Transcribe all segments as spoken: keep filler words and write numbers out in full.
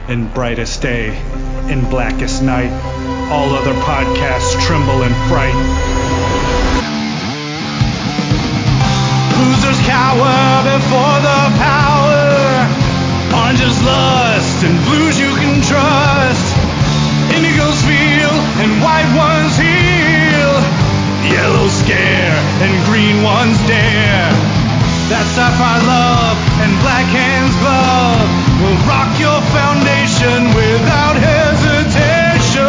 in brightest day, in blackest night. All other podcasts tremble in fright. Losers cower before the power. Oranges lust and blues you can trust. Indigos feel and white ones heal. Yellow scare and green ones dare. That sapphire love and black hands glove will rock your foundation without hesitation.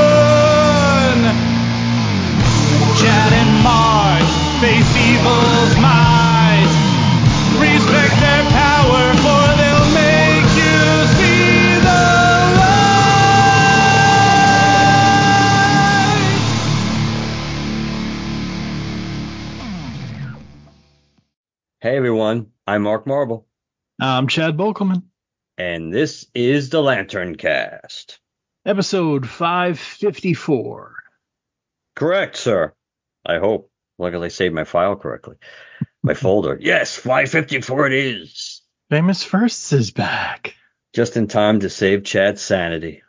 Chad and Mars face evil's might. Respect their power, for they'll make you see the light. Hey everyone, I'm Mark Marble. I'm Chad Bokelman. And this is the Lantern Cast. Episode five fifty-four. Correct, sir. I hope. Luckily I saved my file correctly. My folder. Yes, five fifty-four it is. Famous Firsts is back. Just in time to save Chad's sanity.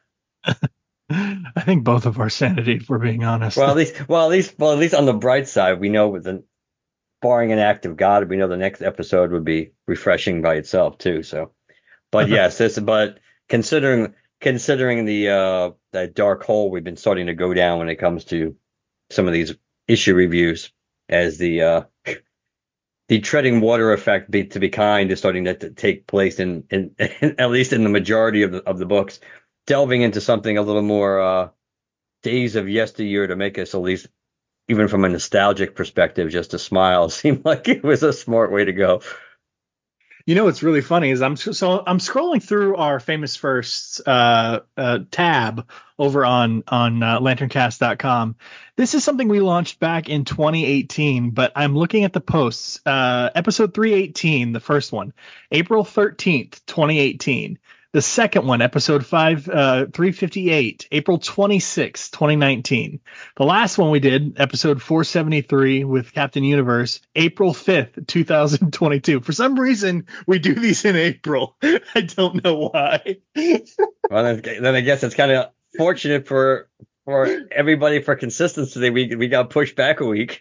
I think both of our sanity, if we're being honest. Well, at least, well, at least, well, at least on the bright side, we know with the, barring an act of God, we know the next episode would be refreshing by itself too. So, but yes, this, but considering considering the uh, that dark hole we've been starting to go down when it comes to some of these issue reviews, as the uh, the treading water effect, be, to be kind, is starting to, to take place in, in, in at least in the majority of the of the books, delving into something a little more uh, days of yesteryear to make us, at least even from a nostalgic perspective, just to smile seemed like it was a smart way to go. You know what's really funny is I'm so I'm scrolling through our Famous Firsts uh, uh, tab over on on uh, lantern cast dot com. This is something we launched back in twenty eighteen, but I'm looking at the posts. Uh, episode three eighteen, the first one, April thirteenth, twenty eighteen. The second one, episode five, uh, three fifty-eight, April twenty-sixth, twenty nineteen. The last one we did, episode four seventy-three with Captain Universe, April fifth, twenty twenty-two. For some reason, we do these in April. I don't know why. Well, then, then I guess it's kind of fortunate for for everybody for consistency. We we got pushed back a week.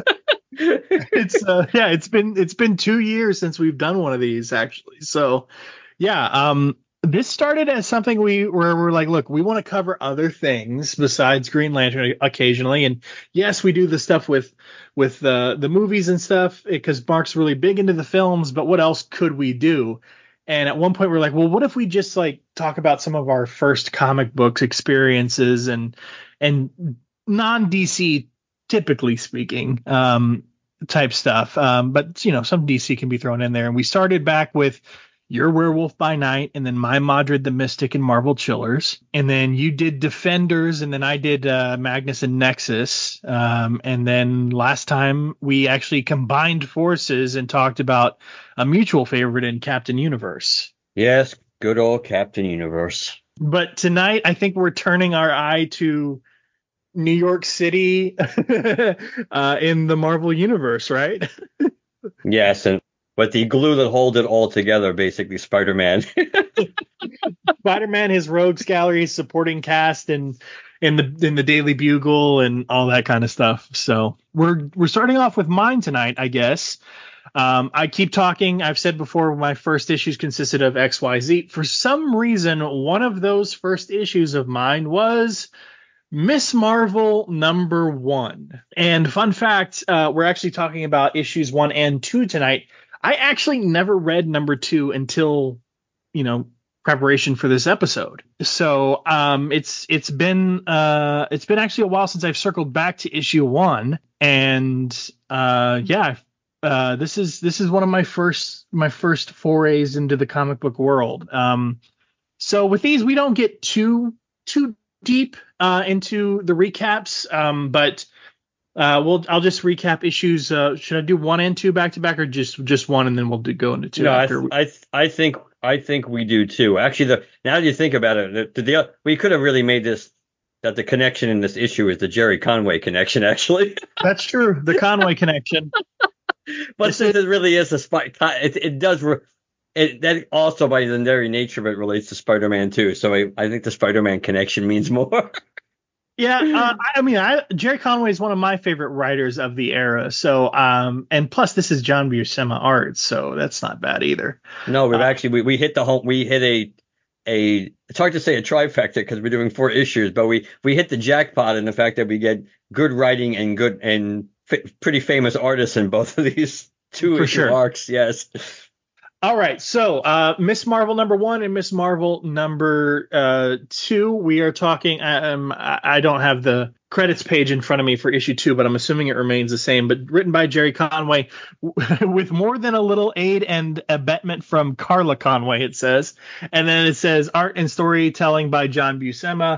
it's uh, yeah, it's been it's been two years since we've done one of these actually. So yeah, um. This started as something we where we're like, look, we want to cover other things besides Green Lantern occasionally. And yes, we do the stuff with with the the movies and stuff because Mark's really big into the films. But what else could we do? And at one point we're like, well, what if we just like talk about some of our first comic books experiences and and non-D C, typically speaking, um, type stuff. Um, but, you know, some D C can be thrown in there. And we started back with Your Werewolf by Night, and then My Madrid the Mystic and Marvel Chillers. And then you did Defenders, and then I did uh, Magnus and Nexus. Um, and then last time we actually combined forces and talked about a mutual favorite in Captain Universe. Yes, good old Captain Universe. But tonight, I think we're turning our eye to New York City uh, in the Marvel Universe, right? Yes, and but the glue that holds it all together, basically Spider-Man. Spider-Man, his rogues gallery, supporting cast, and in the in the Daily Bugle and all that kind of stuff. So we're we're starting off with mine tonight, I guess. Um, I keep talking. I've said before, my first issues consisted of X Y Z. For some reason, one of those first issues of mine was Miss Marvel number one. And fun fact, uh, we're actually talking about issues one and two tonight. I actually never read number two until, you know, preparation for this episode. So um, it's it's been uh, it's been actually a while since I've circled back to issue one, and uh, yeah, uh, this is this is one of my first my first forays into the comic book world. Um, so with these, we don't get too too deep uh, into the recaps, um, but. Uh, well, I'll just recap issues. Uh, should I do one and two back to back, or just just one, and then we'll do, go into two? No, after I, we... I I think I think we do too. Actually, the now that you think about it, the, the we could have really made this that the connection in this issue is the Jerry Conway connection. Actually, that's true, the Conway connection. But since it really is a spy, it, it does. Re- it, that also by the very nature of it relates to Spider-Man too. So I, I think the Spider-Man connection means more. Yeah, uh, I I mean, I, Jerry Conway is one of my favorite writers of the era. So, um, and plus this is John Buscema art, so that's not bad either. No, we've Uh, actually we, we hit the home we hit a a it's hard to say a trifecta because we're doing four issues, but we we hit the jackpot in the fact that we get good writing and good and f- pretty famous artists in both of these two for issue sure. arcs. Yes. All right, so uh, Miss Marvel number one and Miss Marvel number uh, two. We are talking. Um, I I don't have the credits page in front of me for issue two, but I'm assuming it remains the same. But written by Jerry Conway, with more than a little aid and abetment from Carla Conway, it says, and then it says art and storytelling by John Buscema.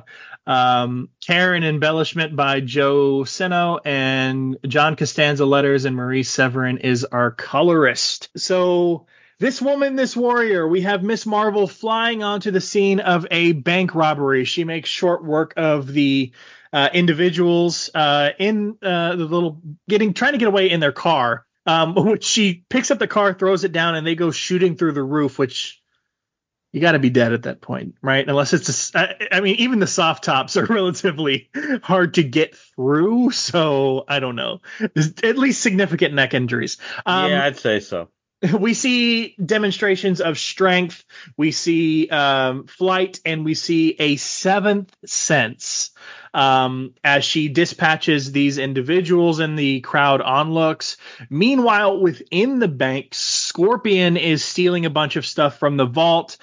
Um, care and embellishment by Joe Seno, and John Costanza letters, and Marie Severin is our colorist. So this woman, this warrior, we have Miss Marvel flying onto the scene of a bank robbery. She makes short work of the uh, individuals uh, in uh, the little getting trying to get away in their car, um, which she picks up the car, throws it down, and they go shooting through the roof, which you got to be dead at that point, right? Unless it's a, I, I mean, even the soft tops are relatively hard to get through. So I don't know. There's at least significant neck injuries. Um, Yeah, I'd say so. We see demonstrations of strength. We see um, flight, and we see a seventh sense um, as she dispatches these individuals, and the crowd onlooks. Meanwhile, within the bank, Scorpion is stealing a bunch of stuff from the vault.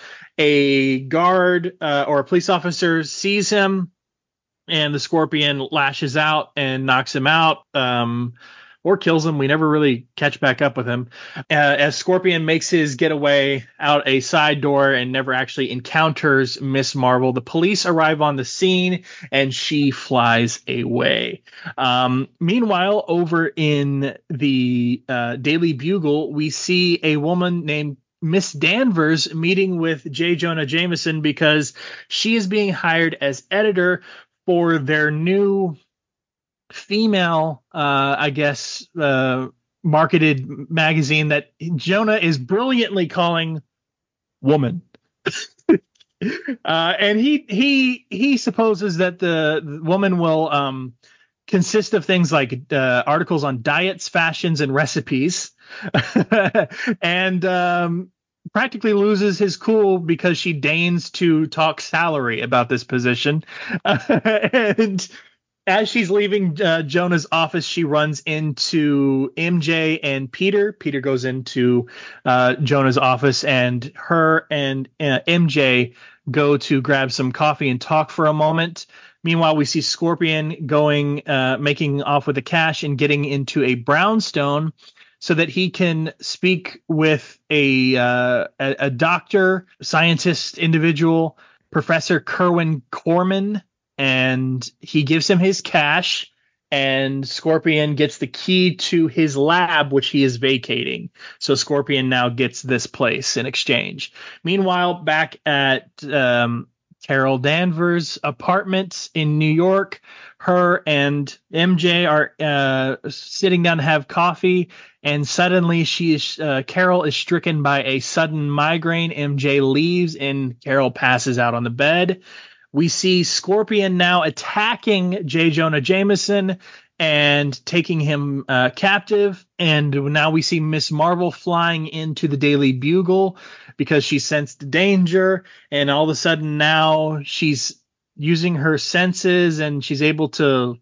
A guard uh, or a police officer sees him, and the Scorpion lashes out and knocks him out. Um, or kills him. We never really catch back up with him. Uh, as Scorpion makes his getaway out a side door and never actually encounters Miss Marvel, the police arrive on the scene and she flies away. Um, meanwhile, over in the uh, Daily Bugle, we see a woman named Miss Danvers meeting with J. Jonah Jameson because she is being hired as editor for their new female, uh, I guess, uh, marketed magazine that Jonah is brilliantly calling Woman. uh, and he he he supposes that the, the woman will um, consist of things like uh, articles on diets, fashions, and recipes, and um, practically loses his cool because she deigns to talk salary about this position. and As she's leaving uh, Jonah's office, she runs into M J and Peter. Peter goes into uh, Jonah's office, and her and uh, M J go to grab some coffee and talk for a moment. Meanwhile, we see Scorpion going, uh, making off with the cash and getting into a brownstone so that he can speak with a uh, a, a doctor, scientist individual, Professor Kerwin Corman. And he gives him his cash, and Scorpion gets the key to his lab, which he is vacating. So Scorpion now gets this place in exchange. Meanwhile, back at um, Carol Danvers' apartment in New York, her and M J are uh, sitting down to have coffee, and suddenly she is uh, Carol is stricken by a sudden migraine. M J leaves, and Carol passes out on the bed. We see Scorpion now attacking J. Jonah Jameson and taking him uh, captive. And now we see Miss Marvel flying into the Daily Bugle because she sensed danger. And all of a sudden now she's using her senses and she's able to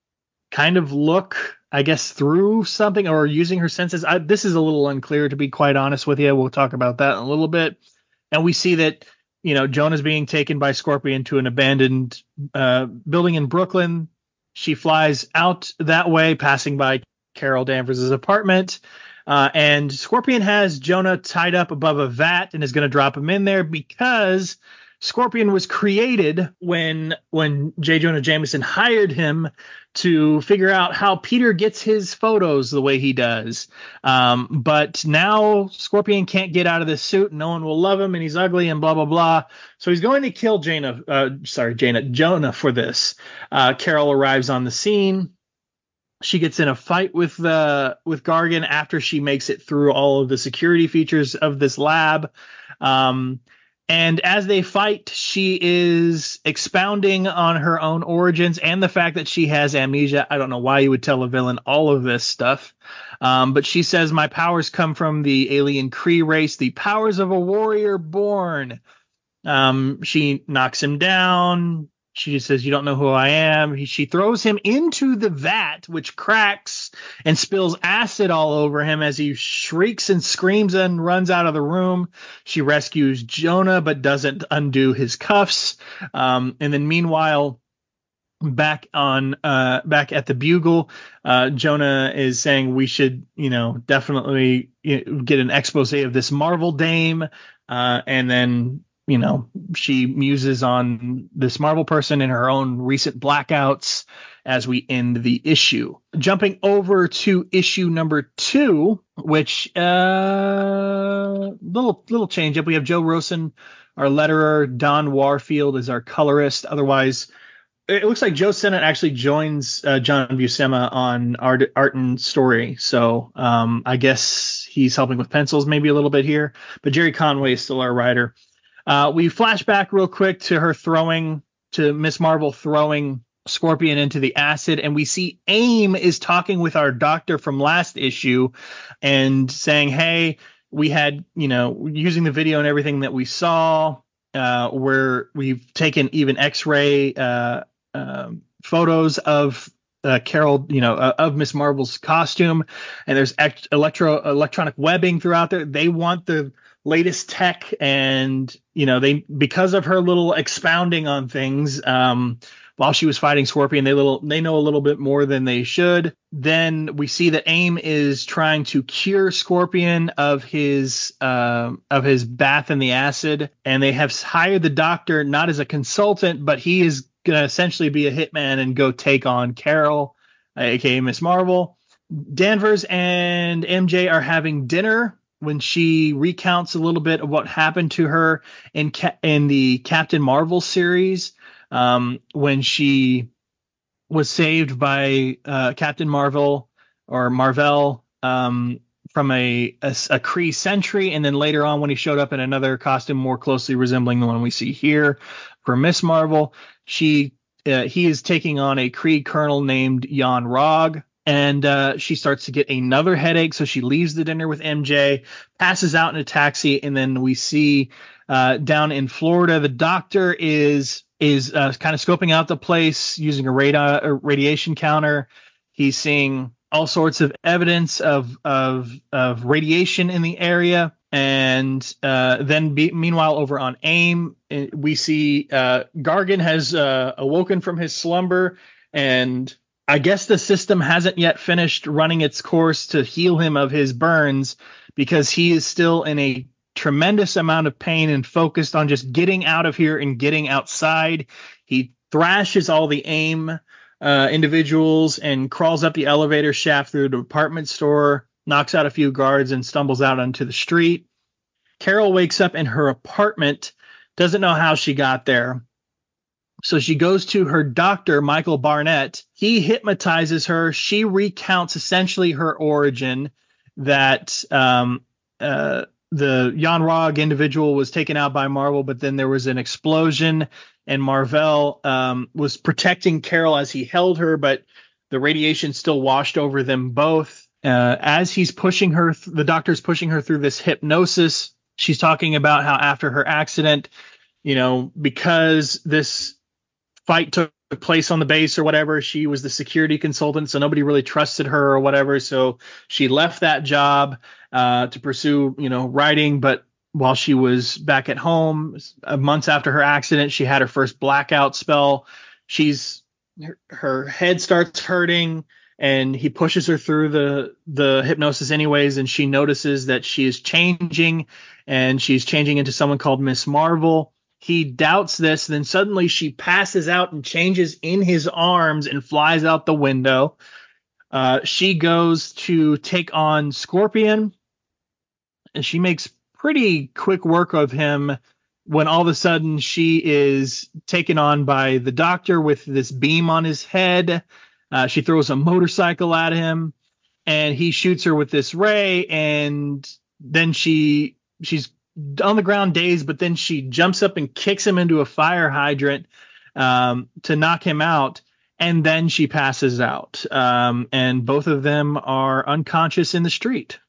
kind of look, I guess, through something, or using her senses. I, this is a little unclear, to be quite honest with you. We'll talk about that in a little bit. And we see that, you know, Jonah's being taken by Scorpion to an abandoned uh, building in Brooklyn. She flies out that way, passing by Carol Danvers' apartment. Uh, and Scorpion has Jonah tied up above a vat and is going to drop him in there because Scorpion was created when when J. Jonah Jameson hired him to figure out how Peter gets his photos the way he does. Um, but now Scorpion can't get out of this suit. No one will love him, and he's ugly, and blah blah blah. So he's going to kill Jaina. Uh, sorry, Jaina Jonah for this. Uh, Carol arrives on the scene. She gets in a fight with uh, with Gargan after she makes it through all of the security features of this lab. Um, and as they fight, she is expounding on her own origins and the fact that she has amnesia. I don't know why you would tell a villain all of this stuff. Um, but she says, my powers come from the alien Kree race, the powers of a warrior born. Um, she knocks him down. She just says, you don't know who I am. He, she throws him into the vat, which cracks and spills acid all over him as he shrieks and screams and runs out of the room. She rescues Jonah, but doesn't undo his cuffs. Um, and then meanwhile, back on uh, back at the Bugle, uh, Jonah is saying we should, you know, definitely you know, get an expose of this Marvel dame. Uh, and then you know, she muses on this Marvel person in her own recent blackouts as we end the issue. Jumping over to issue number two, which uh little little change up. We have Joe Rosen, our letterer, Don Warfield is our colorist. Otherwise, it looks like Joe Sennett actually joins uh, John Buscema on art, art and story. So um, I guess he's helping with pencils maybe a little bit here. But Jerry Conway is still our writer. Uh, we flash back real quick to her throwing, to Miss Marvel throwing Scorpion into the acid, and we see AIM is talking with our doctor from last issue and saying, hey, we had, you know, using the video and everything that we saw, uh, where we've taken even X-ray uh, um, photos of uh, Carol, you know, uh, of Miss Marvel's costume, and there's ect- electro electronic webbing throughout there. They want the latest tech, and you know they because of her little expounding on things um while she was fighting Scorpion, they little they know a little bit more than they should. Then we see that AIM is trying to cure Scorpion of his uh, of his bath in the acid, and they have hired the doctor not as a consultant, but he is gonna essentially be a hitman and go take on Carol, aka Miss Marvel. Danvers and M J are having dinner when she recounts a little bit of what happened to her in Ca- in the Captain Marvel series, um, when she was saved by uh, Captain Marvel or Marvel um, from a, a, a Kree sentry, and then later on when he showed up in another costume more closely resembling the one we see here for Miss Marvel, she uh, he is taking on a Kree colonel named Jan Rog. And uh, she starts to get another headache, so she leaves the dinner with M J, passes out in a taxi, and then we see uh, down in Florida, the doctor is is uh, kind of scoping out the place using a radar a radiation counter. He's seeing all sorts of evidence of of, of radiation in the area. And uh, then be, meanwhile, over on AIM, we see uh, Gargan has uh, awoken from his slumber, and I guess the system hasn't yet finished running its course to heal him of his burns, because he is still in a tremendous amount of pain and focused on just getting out of here and getting outside. He thrashes all the AIM uh, individuals and crawls up the elevator shaft through the department store, knocks out a few guards, and stumbles out onto the street. Carol wakes up in her apartment, doesn't know how she got there. So she goes to her doctor, Michael Barnett. He hypnotizes her. She recounts essentially her origin, that um, uh, the Jan Rog individual was taken out by Marvel, but then there was an explosion, and Marvel um, was protecting Carol as he held her, but the radiation still washed over them both. Uh, as he's pushing her, th- the doctor's pushing her through this hypnosis. She's talking about how after her accident, you know, because this fight took place on the base or whatever, she was the security consultant, so nobody really trusted her or whatever. So she left that job uh, to pursue, you know, writing. But while she was back at home, uh, months after her accident, she had her first blackout spell. She's her, her head starts hurting, and he pushes her through the the hypnosis anyways, and she notices that she is changing, and she's changing into someone called Miss Marvel. He doubts this, then suddenly she passes out and changes in his arms and flies out the window. Uh, she goes to take on Scorpion, and she makes pretty quick work of him when all of a sudden she is taken on by the doctor with this beam on his head. Uh, she throws a motorcycle at him, and he shoots her with this ray, and then she she's on the ground dazed, but then she jumps up and kicks him into a fire hydrant um, to knock him out, and then she passes out. Um, and both of them are unconscious in the street.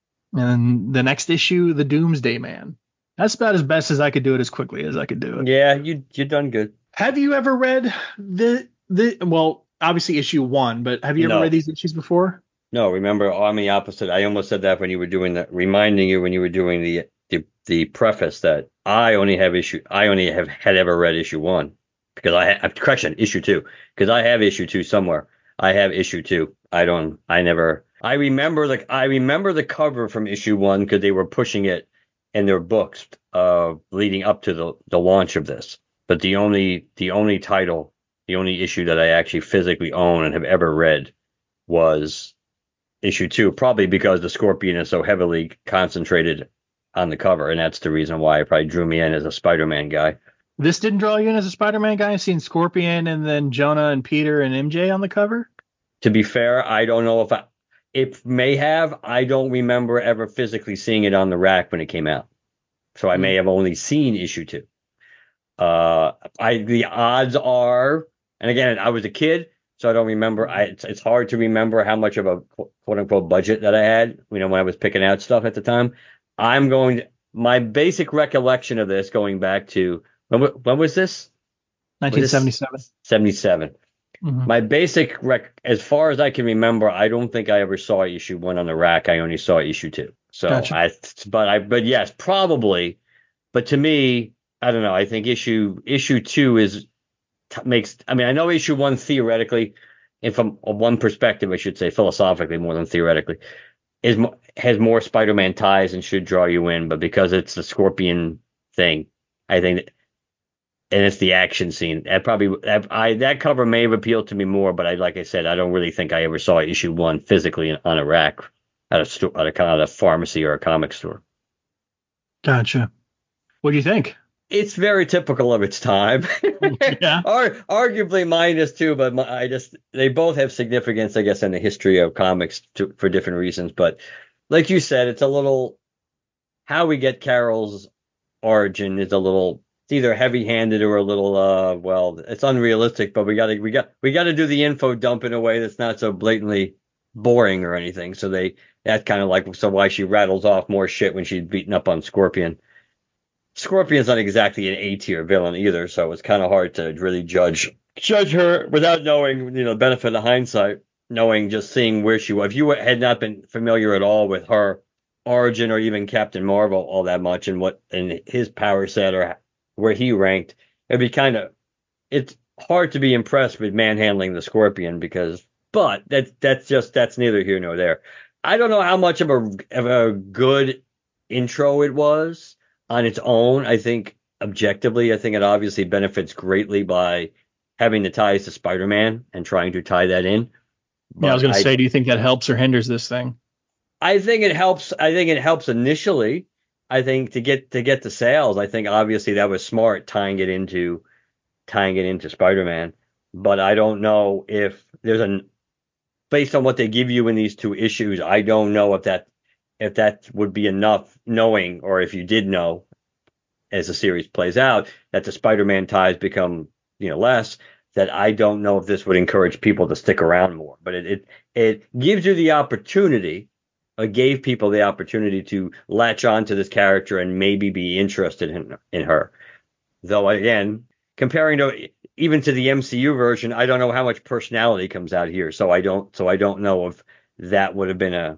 And the next issue, the Doomsday Man. That's about as best as I could do it, as quickly as I could do it. Yeah, you you done good. Have you ever read the the well, obviously issue one, but have you ever No. read these issues before? No, remember, I'm the opposite. I almost said that when you were doing that, reminding you when you were doing the the, the preface that I only have issue, I only have had ever read issue one because I have correction issue two because I have issue two somewhere. I have issue two. I don't. I never. I remember the I remember the cover from issue one because they were pushing it in their books uh, leading up to the the launch of this. But the only the only title, the only issue that I actually physically own and have ever read was issue two, probably because the Scorpion is so heavily concentrated on the cover, and that's the reason why it probably drew me in as a Spider-Man guy. This didn't draw you in as a Spider-Man guy? I've seen Scorpion and then Jonah and Peter and M J on the cover? To be fair, I don't know if I, it may have. I don't remember ever physically seeing it on the rack when it came out. So I Mm. may have only seen issue two. Uh, I the odds are, and again, I was a kid, so I don't remember. I it's, it's hard to remember how much of a quote unquote budget that I had, you know, when I was picking out stuff at the time. I'm going to, my basic recollection of this going back to when when was this? nineteen seventy-seven. seventy-seven. Mm-hmm. My basic rec, as far as I can remember, I don't think I ever saw issue one on the rack. I only saw issue two. So Gotcha. I, but I, but yes, probably. But to me, I don't know. I think issue issue two is t- makes. I mean, I know issue one theoretically, and from one perspective, I should say philosophically more than theoretically, is mo- has more Spider-Man ties and should draw you in. But because it's the Scorpion thing, I think. That, and it's the action scene. That probably that, I that cover may have appealed to me more, but I like I said, I don't really think I ever saw issue one physically on a rack at a store, at a kind of a pharmacy or a comic store. Gotcha. What do you think? It's very typical of its time. Yeah. Ar- arguably mine is too, but my, I just they both have significance, I guess, in the history of comics to, for different reasons. But like you said, it's a little how we get Carol's origin is a little. It's either heavy-handed or a little, uh, well, it's unrealistic, but we gotta, we got, we gotta do the info dump in a way that's not so blatantly boring or anything. So they, that's kind of like, so why she rattles off more shit when she's beating up on Scorpion. Scorpion's not exactly an A-tier villain either, so it's kind of hard to really judge, judge her without knowing, you know, benefit of hindsight, knowing, just seeing where she was. If you had not been familiar at all with her origin or even Captain Marvel all that much and what, and his power set or where he ranked, it'd be kind of, it's hard to be impressed with manhandling the Scorpion because, but that's, that's just, that's neither here nor there. I don't know how much of a, of a good intro it was on its own. I think objectively, I think it obviously benefits greatly by having the ties to Spider-Man and trying to tie that in. Yeah, I was going to I, say, do you think that helps or hinders this thing? I think it helps. I think it helps initially. I think to get to get the sales, I think obviously that was smart tying it into tying it into Spider-Man. But I don't know if there's an based on what they give you in these two issues, I don't know if that if that would be enough knowing, or if you did know as the series plays out that the Spider-Man ties become, you know, less, that I don't know if this would encourage people to stick around more. But it it, it gives you the opportunity. It gave people the opportunity to latch on to this character and maybe be interested in in her. Though again, comparing to even to the M C U version, I don't know how much personality comes out here. So I don't so I don't know if that would have been a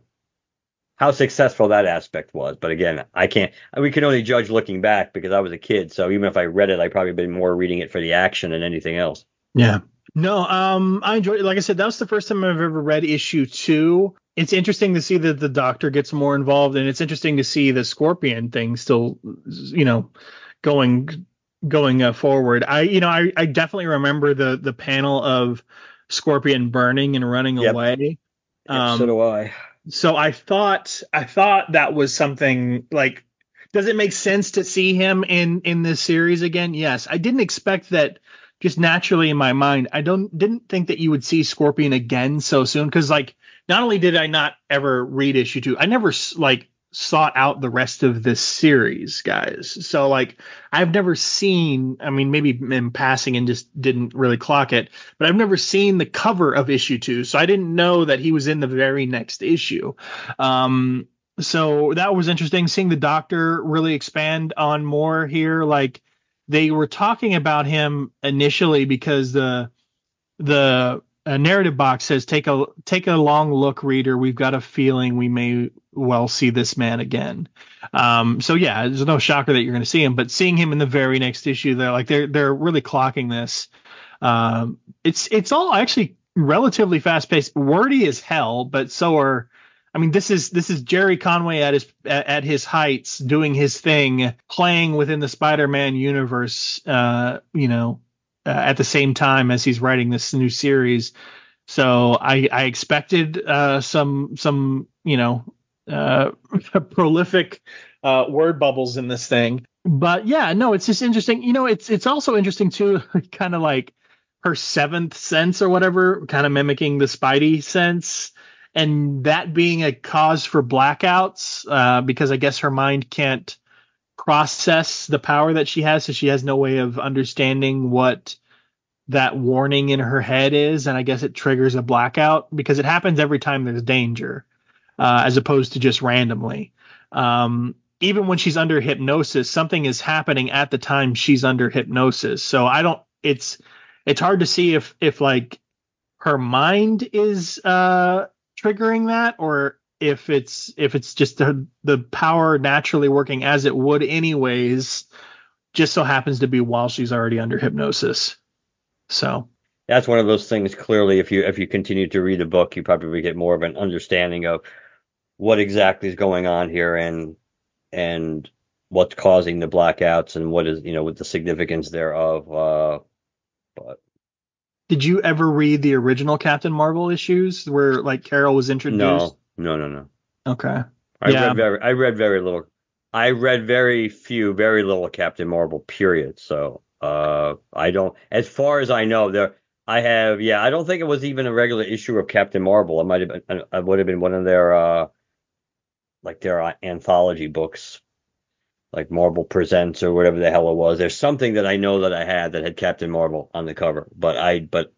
how successful that aspect was. But again, I can't. We can only judge looking back because I was a kid. So even if I read it, I probably been more reading it for the action than anything else. Yeah. No, um, I enjoyed it. Like I said, that was the first time I've ever read issue two. It's interesting to see that the Doctor gets more involved, and it's interesting to see the Scorpion thing still, you know, going going uh, forward. I, you know, I, I definitely remember the the panel of Scorpion burning and running Yep. away. Yep, Um, so do I. So I thought I thought that was something like. Does it make sense to see him in in this series again? Yes. I didn't expect that just naturally in my mind, I don't didn't think that you would see Scorpion again so soon. Because like, not only did I not ever read issue two, I never like sought out the rest of this series, guys. So like, I've never seen. I mean, maybe in passing and just didn't really clock it, but I've never seen the cover of issue two, so I didn't know that he was in the very next issue. Um, so that was interesting, seeing the Doctor really expand on more here. Like, they were talking about him initially because the the uh, narrative box says, take a take a long look, reader, we've got a feeling we may well see this man again. Um so yeah, there's no shocker that you're going to see him, but seeing him in the very next issue, they're like they're they're really clocking this. Um it's it's all actually relatively fast paced, wordy as hell, but so are I mean, this is this is Jerry Conway at his at his heights, doing his thing, playing within the Spider-Man universe, uh, you know, uh, at the same time as he's writing this new series. So I, I expected uh, some some you know uh, prolific uh, word bubbles in this thing, but yeah, no, it's just interesting. You know, it's it's also interesting too, kind of like her seventh sense or whatever, kind of mimicking the Spidey sense. And that being a cause for blackouts, uh, because I guess her mind can't process the power that she has, so she has no way of understanding what that warning in her head is, and I guess it triggers a blackout because it happens every time there's danger, uh, as opposed to just randomly. Um, even when she's under hypnosis, something is happening at the time she's under hypnosis. So I don't. It's it's hard to see if if like her mind is uh triggering that, or if it's if it's just the the power naturally working as it would anyways, just so happens to be while she's already under hypnosis. So That's one of those things. Clearly, if you if you continue to read the book, you probably get more of an understanding of what exactly is going on here, and and what's causing the blackouts, and what is, you know, with the significance thereof. Uh, but did you ever read the original Captain Marvel issues where like Carol was introduced? no, no, no, no. Okay. I Yeah. read very, I read very little. I read very few, very little Captain Marvel, period. So, uh, I don't, as far as I know, there, I have, yeah, I don't think it was even a regular issue of Captain Marvel. It might have been, it would have been one of their, uh, like their uh, anthology books, like Marvel Presents or whatever the hell it was. There's something that I know that I had that had Captain Marvel on the cover, but I, but,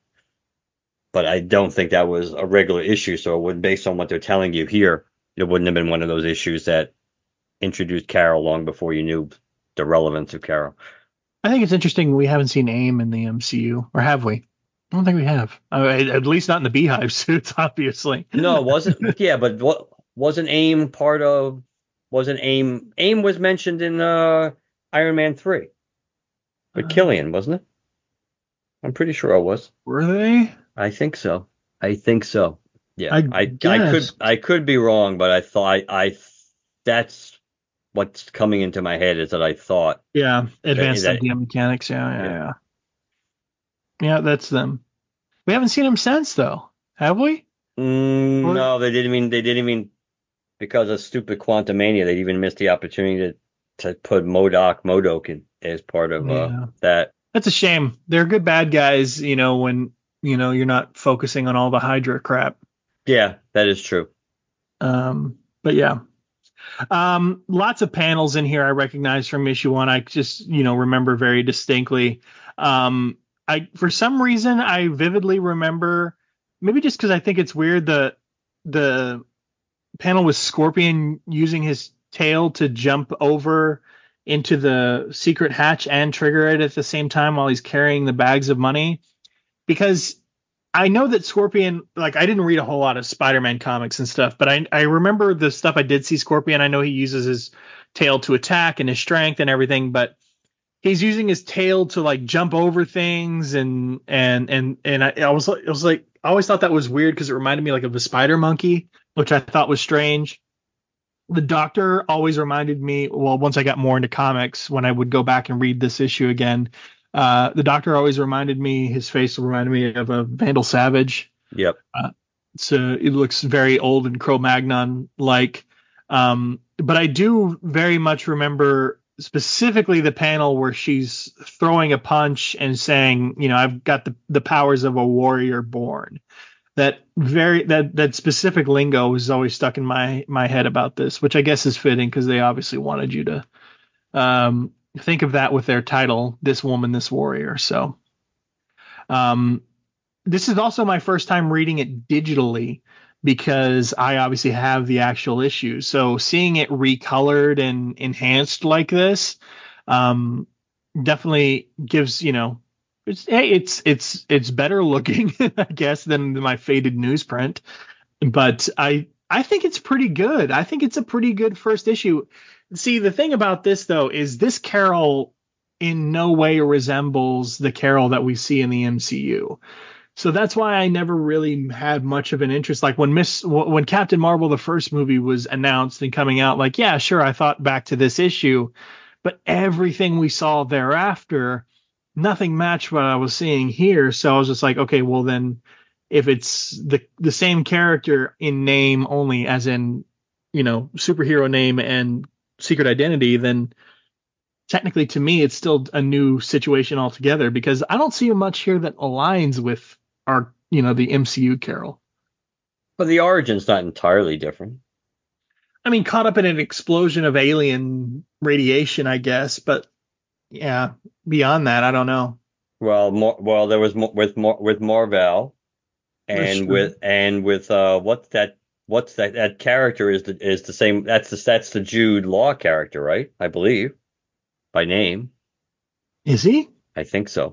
but I don't think that was a regular issue. So it would, based on what they're telling you here, it wouldn't have been one of those issues that introduced Carol long before you knew the relevance of Carol. I think it's interesting we haven't seen AIM in the M C U, or have we? I don't think we have. Uh, at least not in the Beehive suits, obviously. No, it wasn't. Yeah, but what wasn't AIM part of? Wasn't AIM? AIM was mentioned in uh, Iron Man three with Uh, Killian, wasn't it? I'm pretty sure it was. Were they? I think so. I think so. Yeah, I I I could guess. I could be wrong, but I thought I that's what's coming into my head, is that I thought Yeah, that, advanced that idea mechanics. Yeah, yeah, yeah. yeah. Yeah, that's them. We haven't seen him since, though, have we? Mm, Or, no, they didn't mean they didn't mean because of stupid Quantumania, they even missed the opportunity to, to put MODOK MODOK in as part of uh, yeah, that. that's a shame. They're good bad guys, you know, when you know you're not focusing on all the Hydra crap. Yeah, that is true. Um, but yeah. Um, lots of panels in here I recognize from issue one. I just, you know, remember very distinctly. Um, I, for some reason, I vividly remember, maybe just because I think it's weird, the the panel with Scorpion using his tail to jump over into the secret hatch and trigger it at the same time while he's carrying the bags of money. Because I know that Scorpion, like, I didn't read a whole lot of Spider-Man comics and stuff, but I I remember the stuff I did see Scorpion. I know he uses his tail to attack and his strength and everything, but he's using his tail to like jump over things, and and and and I, I was it was like I always thought that was weird because it reminded me like of a spider monkey, which I thought was strange. The Doctor always reminded me, well, once I got more into comics, when I would go back and read this issue again, uh, the Doctor always reminded me, his face reminded me of a Vandal Savage. Yep. Uh, so it looks very old and Cro-Magnon like. Um, but I do very much remember specifically the panel where she's throwing a punch and saying, you know, I've got the, the powers of a warrior born. That very that that specific lingo was always stuck in my my head about this, which I guess is fitting because they obviously wanted you to um, think of that with their title, This Woman, This Warrior. So um, this is also my first time reading it digitally because I obviously have the actual issue. So seeing it recolored and enhanced like this um, definitely gives, you know, it's, hey, it's it's it's better looking, I guess, than my faded newsprint. But I I think it's pretty good. I think it's a pretty good first issue. See, the thing about this though is this Carol in no way resembles the Carol that we see in the M C U. So that's why I never really had much of an interest. Like when Miss when Captain Marvel, the first movie, was announced and coming out, like, yeah, sure, I thought back to this issue, but everything we saw thereafter, nothing matched what I was seeing here. So I was just like, okay, well then, if it's the the same character in name only, as in, you know, superhero name and secret identity, then technically to me it's still a new situation altogether because I don't see much here that aligns with our, you know, the M C U Carol. But the origin's not entirely different. I mean, caught up in an explosion of alien radiation, I guess, but yeah, beyond that, I don't know. Well, more, well, there was more with more with Marvel, and with and with uh, what's that? What's that? That character is the is the same. That's the that's the Jude Law character, right? I believe, by name. Is he? I think so.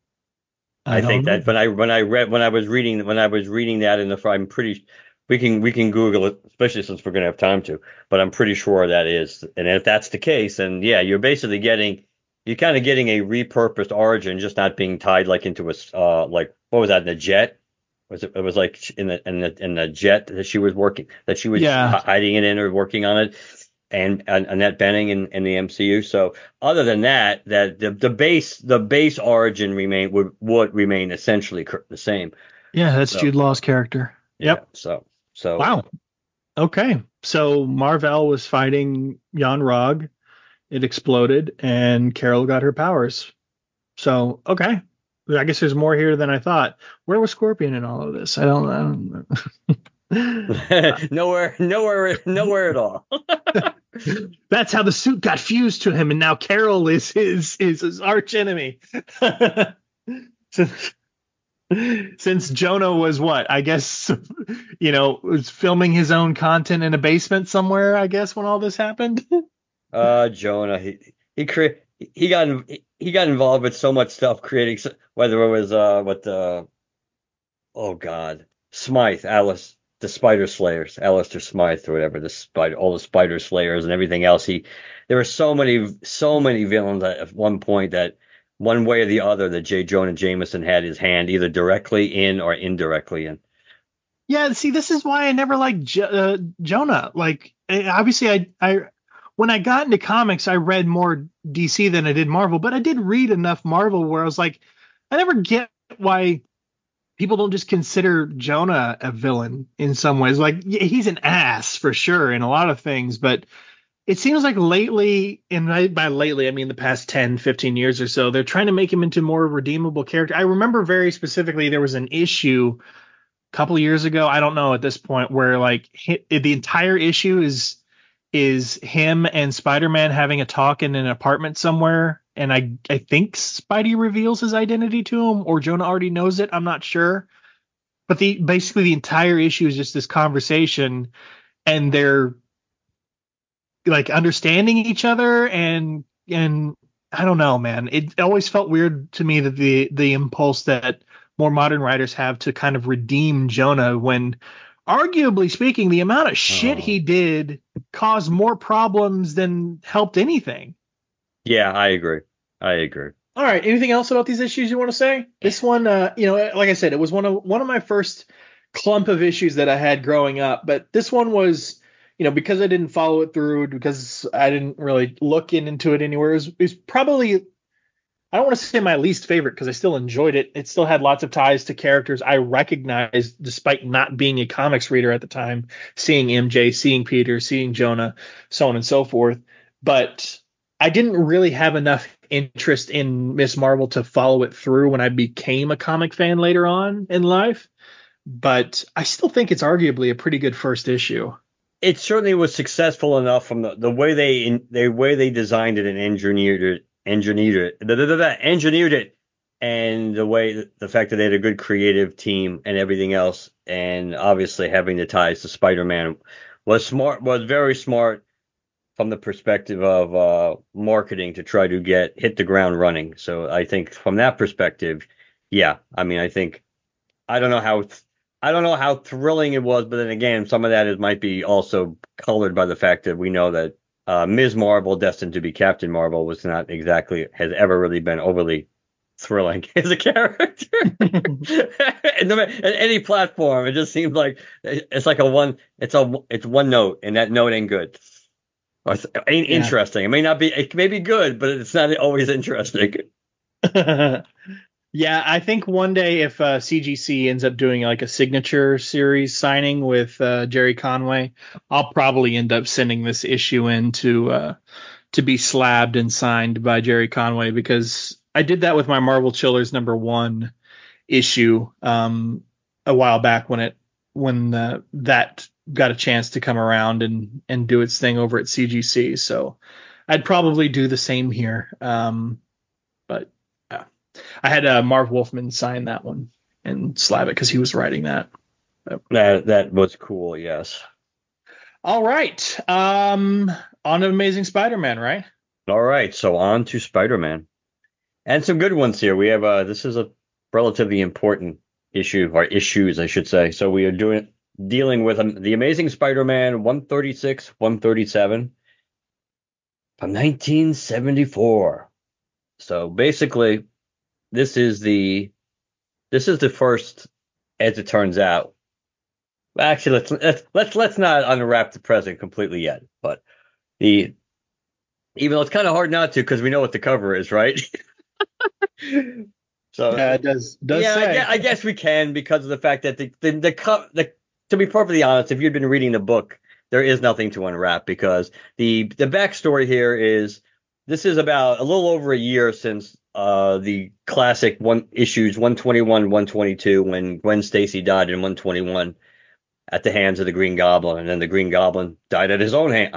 I, I don't think know. that when I when I read when I was reading when I was reading that in the I'm pretty we can we can Google it, especially since we're gonna have time to. But I'm pretty sure that is, and if that's the case, then yeah, you're basically getting you're kind of getting a repurposed origin, just not being tied like into a uh like what was that in the jet? Was it? It was like in the in the in the jet that she was working that she was Yeah. hiding it in or working on it, and, and Annette Bening in, in the M C U. So other than that, that the, the base the base origin remain would would remain essentially the same. Yeah, that's So, Jude Law's character. yeah. Yep. So so Wow. Okay. So Marvel was fighting Jan Rog. It exploded, and Carol got her powers. So okay. I guess there's more here than I thought. Where was Scorpion in all of this? I don't. I don't know. nowhere nowhere nowhere at all. That's how the suit got fused to him, and now Carol is his is his arch enemy. since, since Jonah was what? I guess, you know, was filming his own content in a basement somewhere, I guess, when all this happened. uh Jonah, he he cre- he got he got involved with so much stuff creating, whether it was uh what the oh god, Smythe, Alice, the Spider Slayers, Alistair Smythe or whatever, the spider, all the Spider Slayers and everything else. He, there were so many, so many villains at one point that one way or the other that J. Jonah Jameson had his hand either directly in or indirectly in. Yeah, see, this is why I never liked jo- uh, Jonah. Like, eh, obviously, I, I, when I got into comics, I read more D C than I did Marvel, but I did read enough Marvel where I was like, I never get why people don't just consider Jonah a villain in some ways. Like, yeah, he's an ass for sure in a lot of things, but it seems like lately, and by lately, I mean the past ten, fifteen years or so, they're trying to make him into more redeemable character. I remember very specifically there was an issue a couple years ago, I don't know at this point, where like hi- the entire issue is is him and Spider-Man having a talk in an apartment somewhere, and I I think Spidey reveals his identity to him, or Jonah already knows it. I'm not sure, but the basically the entire issue is just this conversation, and they're like understanding each other, and and I don't know, man. It always felt weird to me that the the impulse that more modern writers have to kind of redeem Jonah when, arguably speaking, the amount of shit Oh. he did caused more problems than helped anything. Yeah, I agree. I agree. All right. Anything else about these issues you want to say? This one, uh, you know, like I said, it was one of one of my first clump of issues that I had growing up. But this one was, you know, because I didn't follow it through, because I didn't really look in, into it anywhere. It was, it was probably, I don't want to say my least favorite because I still enjoyed it. It still had lots of ties to characters I recognized despite not being a comics reader at the time, seeing M J, seeing Peter, seeing Jonah, so on and so forth. But I didn't really have enough interest in Miss Marvel to follow it through when I became a comic fan later on in life, but I still think it's arguably a pretty good first issue. It certainly was successful enough from the, the way they in, the way they designed it and engineered it, engineered it, da, da, da, da, engineered it, and the way that, the fact that they had a good creative team and everything else, and obviously having the ties to Spider-Man was smart, was very smart from the perspective of uh, marketing to try to get hit the ground running. So I think from that perspective, yeah, I mean, I think I don't know how th- I don't know how thrilling it was, but then again, some of that is might be also colored by the fact that we know that uh, Miz Marvel, destined to be Captain Marvel, was not exactly has ever really been overly thrilling as a character. and no, at any platform, it just seems like it's like a one, it's a it's one note, and that note ain't good. Or it's, ain't Yeah. interesting. It may not be. It may be good, but it's not always interesting. Yeah, I think one day if uh, C G C ends up doing like a signature series signing with uh, Jerry Conway, I'll probably end up sending this issue in to uh, to be slabbed and signed by Jerry Conway, because I did that with my Marvel Chillers number one issue um, a while back when it when uh, that got a chance to come around and and do its thing over at C G C. So I'd probably do the same here. Um, but yeah. I had uh, Marv Wolfman sign that one and slab it because he was writing that. But. That that was cool. Yes. All right. Um, on to Amazing Spider-Man, right? All right. So on to Spider-Man. And some good ones here. We have uh this is a relatively important issue, or issues, I should say. So we are doing dealing with um, the Amazing Spider-Man one thirty-six, one thirty-seven from nineteen seventy-four. So basically, this is the this is the first, as it turns out. Actually, let's let's let's let's not unwrap the present completely yet. But the even though it's kind of hard not to, because we know what the cover is, right? So Yeah, it does does yeah, I say. guess, I guess we can, because of the fact that the the, the, co- the to be perfectly honest, if you'd been reading the book, there is nothing to unwrap, because the the backstory here is this is about a little over a year since uh the classic one issues one twenty-one, one twenty-two, when Gwen Stacy died in one twenty-one at the hands of the Green Goblin, and then the Green Goblin died at his own hand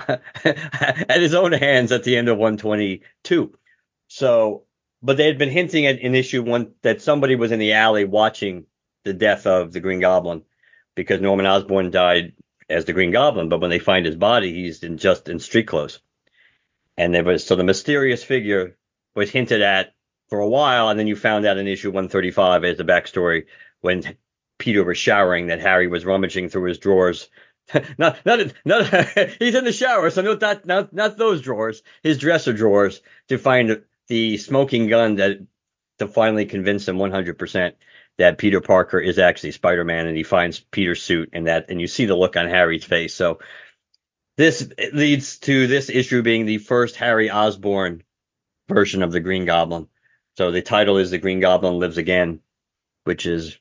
at his own hands at the end of one twenty-two. So, but they had been hinting at in issue one that somebody was in the alley watching the death of the Green Goblin, because Norman Osborn died as the Green Goblin, but when they find his body, he's in just in street clothes. And there was so the mysterious figure was hinted at for a while, and then you found out in issue one thirty-five as the backstory when Peter was showering that Harry was rummaging through his drawers. not, not, not, he's in the shower, so not, not, not those drawers, his dresser drawers, to find the smoking gun that to finally convince him one hundred percent that Peter Parker is actually Spider-Man, and he finds Peter's suit, and that, and you see the look on Harry's face. So this leads to this issue being the first Harry Osborn version of the Green Goblin. So the title is The Green Goblin Lives Again, which is,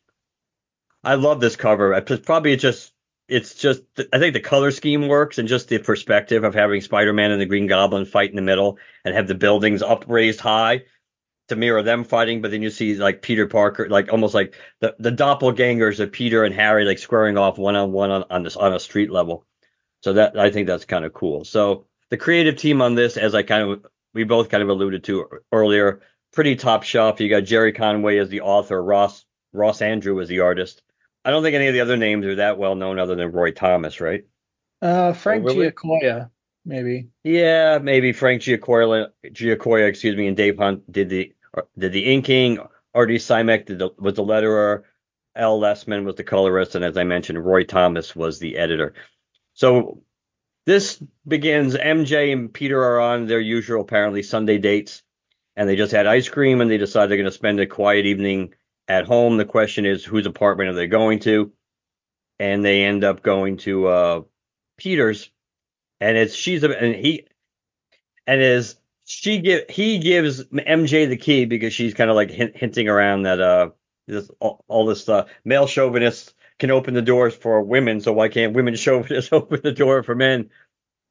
I love this cover. It's probably just, it's just, I think the color scheme works, and just the perspective of having Spider-Man and the Green Goblin fight in the middle and have the buildings upraised high to mirror them fighting. But then you see like Peter Parker, like almost like the, the doppelgangers of Peter and Harry, like squaring off one on one on, on this, on a street level. So that, I think that's kind of cool. So the creative team on this, as I kind of, we both kind of alluded to earlier, pretty top shelf. You got Jerry Conway as the author, Ross, Ross Andrew as the artist. I don't think any of the other names are that well known other than Roy Thomas, right? Uh, Frank Overly? Giacoia, maybe. Yeah, maybe Frank Giacoia, Giacoia, excuse me, and Dave Hunt did the did the inking. Artie Simek did the, was the letterer. Al Lessman was the colorist, and as I mentioned, Roy Thomas was the editor. So this begins. M J and Peter are on their usual, apparently, Sunday dates, and they just had ice cream, and they decide they're going to spend a quiet evening at home. The question is, whose apartment are they going to? And they end up going to uh, Peter's, and it's she's a, and he and is she give he gives M J the key, because she's kind of like hint, hinting around that uh this all, all this uh, male chauvinists can open the doors for women, so why can't women chauvinists open the door for men?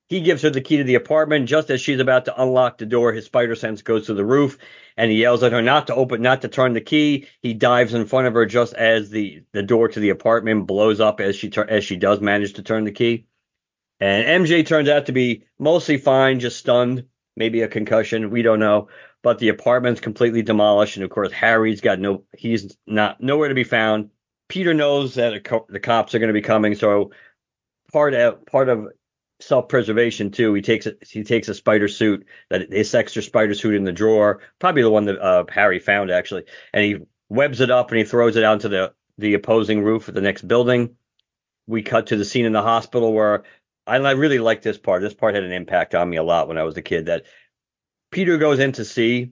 He gives her the key to the apartment. Just as she's about to unlock the door, his spider sense goes to the roof, and he yells at her not to open, not to turn the key. He dives in front of her just as the, the door to the apartment blows up as she as she does manage to turn the key. And M J turns out to be mostly fine, just stunned, maybe a concussion, we don't know. But the apartment's completely demolished, and of course Harry's got no, he's not nowhere to be found. Peter knows that a co- the cops are going to be coming, so part of part of self-preservation too. He takes a, he takes a spider suit, that his extra spider suit in the drawer, probably the one that uh, Harry found actually, and he webs it up and he throws it out to the the opposing roof of the next building. We cut to the scene in the hospital where I, I really like this part. This part had an impact on me a lot when I was a kid. That Peter goes in to see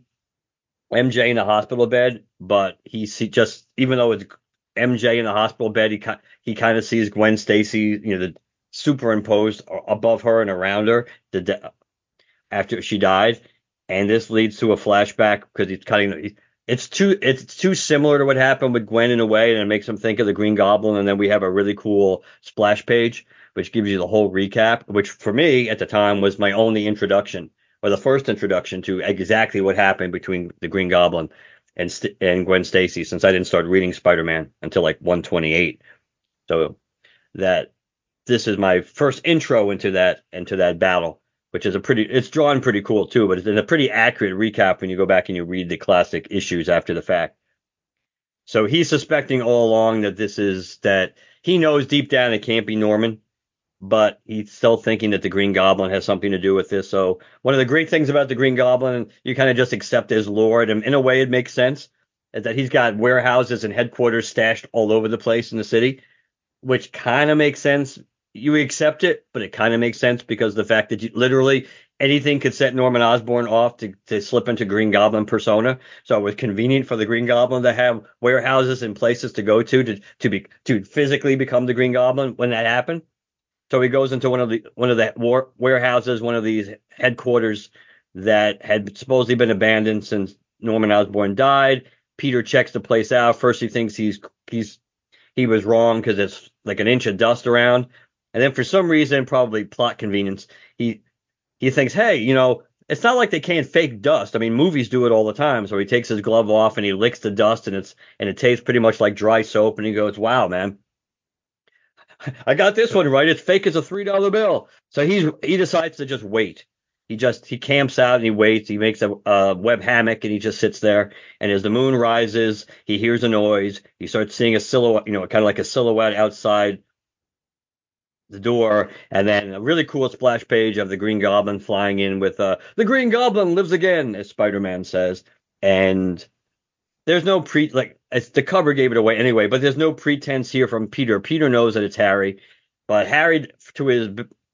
M J in the hospital bed, but he see just even though it's M J in the hospital bed, he he kind of sees Gwen Stacy, you know, the superimposed above her and around her the after she died, and this leads to a flashback because he's cutting. It's too it's too similar to what happened with Gwen in a way, and it makes him think of the Green Goblin. And then we have a really cool splash page which gives you the whole recap, which for me at the time was my only introduction or the first introduction to exactly what happened between the Green Goblin and St- and Gwen Stacy, since I didn't start reading Spider-Man until like one twenty-eight. So that this is my first intro into that into that battle, which is a pretty it's drawn pretty cool too, but it's a pretty accurate recap when you go back and you read the classic issues after the fact. So he's suspecting all along that this is that he knows deep down it can't be Norman, but he's still thinking that the Green Goblin has something to do with this. So one of the great things about the Green Goblin, you kind of just accept his lore, and in a way it makes sense, is that he's got warehouses and headquarters stashed all over the place in the city, which kind of makes sense. You accept it, but it kind of makes sense because the fact that you, literally anything could set Norman Osborn off to, to slip into Green Goblin persona. So it was convenient for the Green Goblin to have warehouses and places to go to to to be to physically become the Green Goblin when that happened. So he goes into one of the one of the war, warehouses, one of these headquarters that had supposedly been abandoned since Norman Osborn died. Peter checks the place out. First, he thinks he's he's he was wrong because it's like an inch of dust around, and then for some reason, probably plot convenience, he he thinks, hey, you know, it's not like they can't fake dust. I mean, movies do it all the time. So he takes his glove off and he licks the dust, and it's and it tastes pretty much like dry soap, and he goes, wow, man. I got this one right. It's fake as a three dollar bill. So he's he decides to just wait. He just he camps out and he waits. He makes a, a web hammock and he just sits there. And as the moon rises, he hears a noise. He starts seeing a silhouette, you know, kind of like a silhouette outside the door. And then a really cool splash page of the Green Goblin flying in with uh, the Green Goblin lives again, as Spider-Man says. And there's no pre like it's, the cover gave it away anyway, but there's no pretense here from Peter. Peter knows that it's Harry, but Harry, to his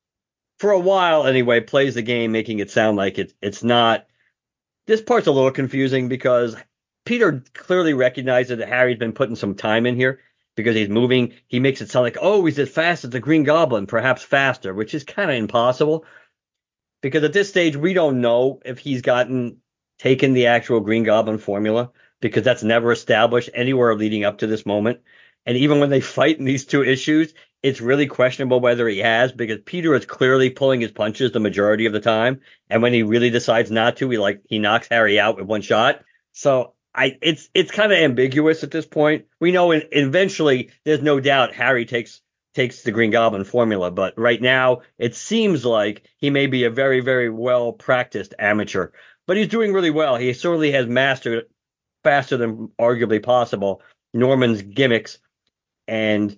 for a while anyway, plays the game, making it sound like it, it's not. This part's a little confusing because Peter clearly recognizes that Harry's been putting some time in here because he's moving. He makes it sound like, oh, he's as fast as the Green Goblin, perhaps faster, which is kind of impossible because at this stage we don't know if he's gotten taken the actual Green Goblin formula, because that's never established anywhere leading up to this moment. And even when they fight in these two issues, it's really questionable whether he has, because Peter is clearly pulling his punches the majority of the time. And when he really decides not to, he like he knocks Harry out with one shot. So I it's it's kind of ambiguous at this point. We know in, eventually there's no doubt Harry takes takes the Green Goblin formula, but right now it seems like he may be a very, very well practiced amateur. But he's doing really well. He certainly has mastered faster than arguably possible Norman's gimmicks, and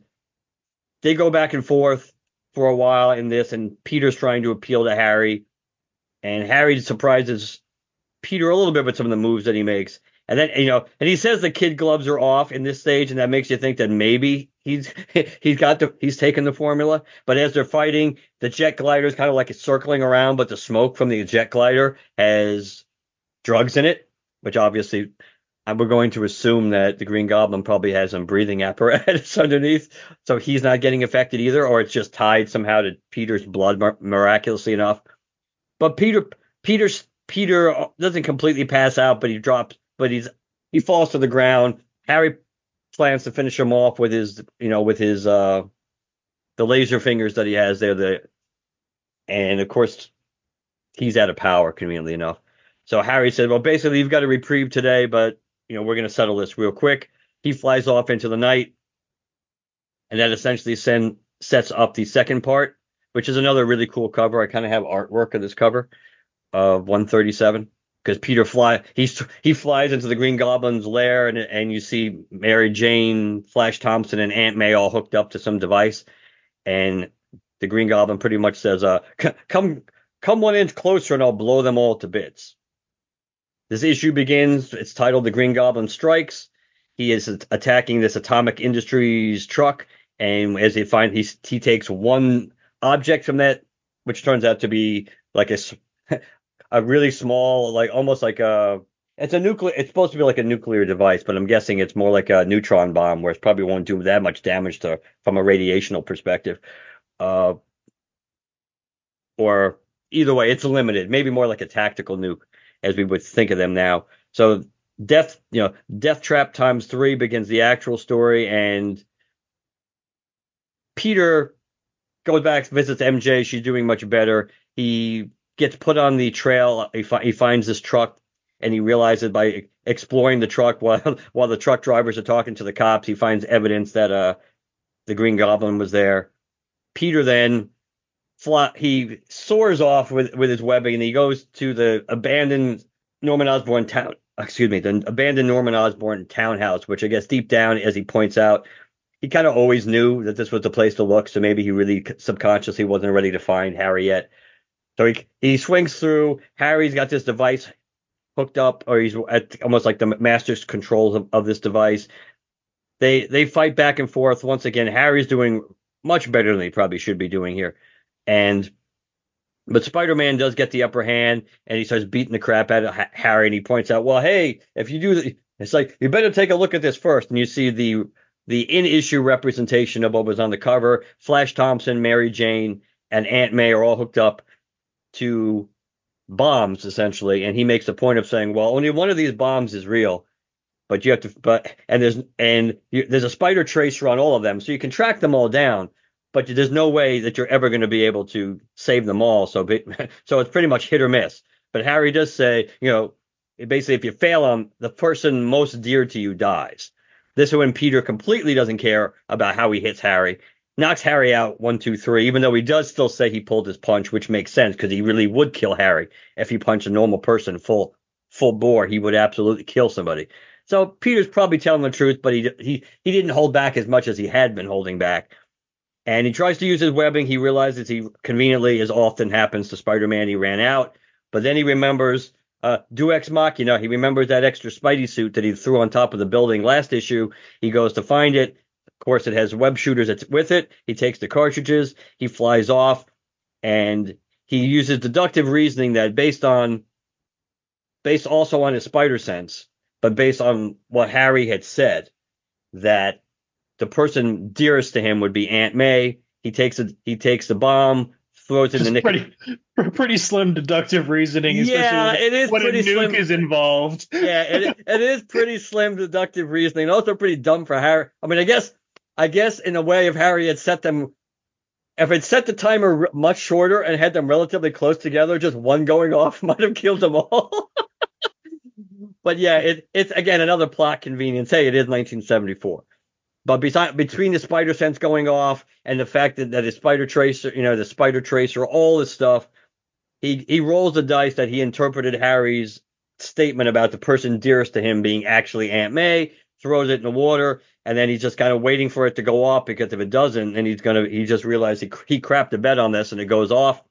they go back and forth for a while in this, and Peter's trying to appeal to Harry, and Harry surprises Peter a little bit with some of the moves that he makes. And then, you know, and he says the kid gloves are off in this stage, and that makes you think that maybe he's he's got the he's taken the formula. But as they're fighting, the jet glider is kind of like it's circling around, but the smoke from the jet glider has drugs in it, which obviously we're going to assume that the Green Goblin probably has some breathing apparatus underneath, so he's not getting affected either, or it's just tied somehow to Peter's blood miraculously enough. But Peter, Peter's Peter doesn't completely pass out, but he drops, but he's he falls to the ground. Harry plans to finish him off with his, you know, with his uh the laser fingers that he has there, the And of course, he's out of power, conveniently enough. So Harry said, well, basically, you've got a reprieve today, but, you know, we're going to settle this real quick. He flies off into the night. And that essentially send, sets up the second part, which is another really cool cover. I kind of have artwork of this cover of one thirty-seven. Because Peter fly he's he flies into the Green Goblin's lair, and and you see Mary Jane, Flash Thompson, and Aunt May all hooked up to some device, and the Green Goblin pretty much says, "Uh, c- come come one inch closer, and I'll blow them all to bits." This issue begins. It's titled "The Green Goblin Strikes." He is attacking this Atomic Industries truck, and as he finds, he he takes one object from that, which turns out to be like a a really small, like almost like a, it's a nuclear, it's supposed to be like a nuclear device, but I'm guessing it's more like a neutron bomb, where it probably won't do that much damage to from a radiational perspective. Uh, or either way, it's limited, maybe more like a tactical nuke as we would think of them now. So Death, you know, Death Trap times three begins the actual story, and Peter goes back, visits M J. She's doing much better. He gets put on the trail. He, fi- he finds this truck, and he realizes by exploring the truck while while the truck drivers are talking to the cops, he finds evidence that uh the Green Goblin was there. Peter then fly, he soars off with with his webbing, and he goes to the abandoned Norman Osborn town. Excuse me, the abandoned Norman Osborn townhouse, which I guess deep down, as he points out, he kind of always knew that this was the place to look. So maybe he really subconsciously wasn't ready to find Harry yet. So he he swings through. Harry's got this device hooked up, or he's at almost like the master's controls of, of this device. They they fight back and forth. Once again, Harry's doing much better than he probably should be doing here. And but Spider-Man does get the upper hand, and he starts beating the crap out of Harry. And he points out, well, hey, if you do, the, it's like you better take a look at this first. And you see the the in-issue representation of what was on the cover. Flash Thompson, Mary Jane, and Aunt May are all hooked up to bombs, essentially, and he makes a point of saying, well, only one of these bombs is real, but you have to, but and there's and you, there's a spider tracer on all of them, so you can track them all down, but there's no way that you're ever going to be able to save them all. So so it's pretty much hit or miss. But Harry does say, you know, basically if you fail them, the person most dear to you dies. This is when Peter completely doesn't care about how he hits Harry. Knocks Harry out one, two, three, even though he does still say he pulled his punch, which makes sense because he really would kill Harry. If he punched a normal person full full bore, he would absolutely kill somebody. So Peter's probably telling the truth, but he he he didn't hold back as much as he had been holding back. And he tries to use his webbing. He realizes he conveniently, as often happens to Spider-Man, he ran out. But then he remembers uh, Deus Ex Machina. He remembers that extra Spidey suit that he threw on top of the building last issue. He goes to find it. Of course, it has web shooters with it. He takes the cartridges. He flies off, and he uses deductive reasoning that based on, based also on his spider sense, but based on what Harry had said, that the person dearest to him would be Aunt May. He takes a, he takes the bomb, throws it in the nick. Pretty, pretty slim deductive reasoning, Yeah, especially it is when a pretty nuke slim. is involved. Yeah, it, it is pretty slim deductive reasoning. Also pretty dumb for Harry. I mean, I guess, I guess in a way, if Harry had set them, if it set the timer much shorter and had them relatively close together, just one going off might have killed them all. But yeah, it, it's again another plot convenience. Hey, it is nineteen seventy-four. But beside, between the spider sense going off and the fact that, that his spider tracer, you know, the spider tracer, all this stuff, he he rolls the dice that he interpreted Harry's statement about the person dearest to him being actually Aunt May, throws it in the water, and then he's just kind of waiting for it to go off, because if it doesn't, then he's gonna he just realized he he crapped a bet on this and it goes off.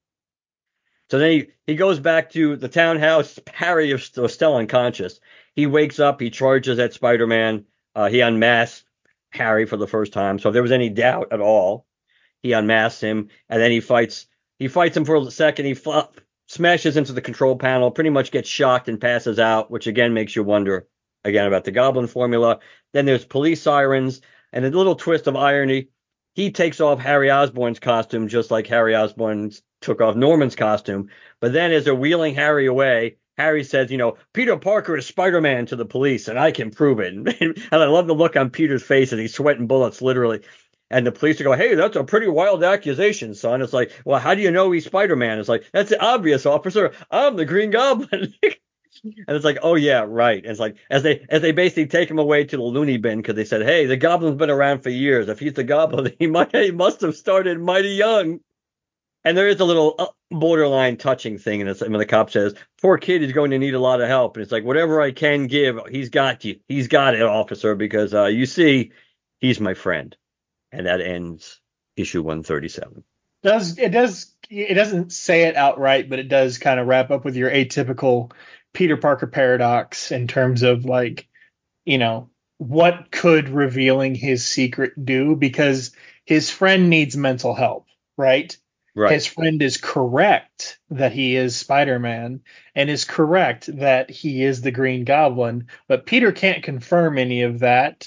So then he, he goes back to the townhouse. Harry is still, still unconscious. He wakes up. He charges at Spider-Man. Uh, he unmasks Harry for the first time. So if there was any doubt at all, he unmasks him, and then he fights. He fights him for a second. He fl- smashes into the control panel. Pretty much gets shocked and passes out, which again makes you wonder again about the Goblin formula. Then there's police sirens and a little twist of irony. He takes off Harry Osborn's costume just like Harry Osborn took off Norman's costume. But then as they're wheeling Harry away, Harry says, you know, Peter Parker is Spider-Man to the police, and I can prove it. And I love the look on Peter's face as he's sweating bullets, literally. and the police are going, hey, that's a pretty wild accusation, son. It's like, well, how do you know he's Spider-Man? It's like, that's obvious, officer. I'm the Green Goblin. And it's like, oh yeah, right. And it's like as they as they basically take him away to the loony bin because they said, hey, the Goblin's been around for years. If he's the Goblin, he might he must have started mighty young. And there is a little uh, borderline touching thing, and it's when the cop says, "Poor kid is going to need a lot of help," and it's like, whatever I can give, he's got you, he's got it, officer, because uh, you see, he's my friend, and that ends issue one thirty-seven. Does it does it doesn't say it outright, but it does kind of wrap up with your atypical Peter Parker paradox in terms of like, you know, what could revealing his secret do? Because his friend needs mental help, right? Right. His friend is correct that he is Spider-Man and is correct that he is the Green Goblin, but Peter can't confirm any of that.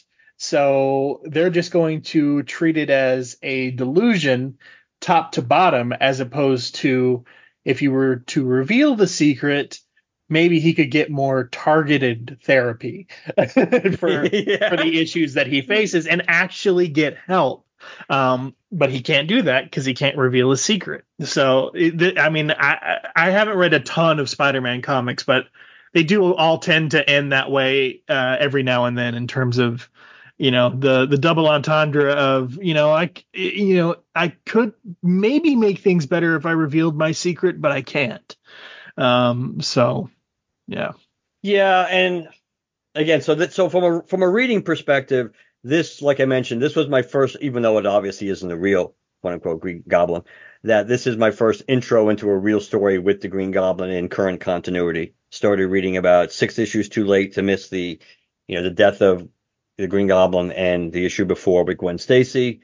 So they're just going to treat it as a delusion top to bottom, as opposed to if you were to reveal the secret, maybe he could get more targeted therapy for, Yeah. for the issues that he faces and actually get help. Um, but he can't do that because he can't reveal his secret. So, it, I mean, I, I haven't read a ton of Spider-Man comics, but they do all tend to end that way uh, every now and then in terms of, you know, the the double entendre of, you know, I, you know, I could maybe make things better if I revealed my secret, but I can't. Um, so, yeah. Yeah, and again, so that so from a from a reading perspective, this, like I mentioned, this was my first, even though it obviously isn't a real quote unquote Green Goblin, that this is my first intro into a real story with the Green Goblin in current continuity. Started reading about six issues too late to miss the, you know, the death of the Green Goblin and the issue before with Gwen Stacy.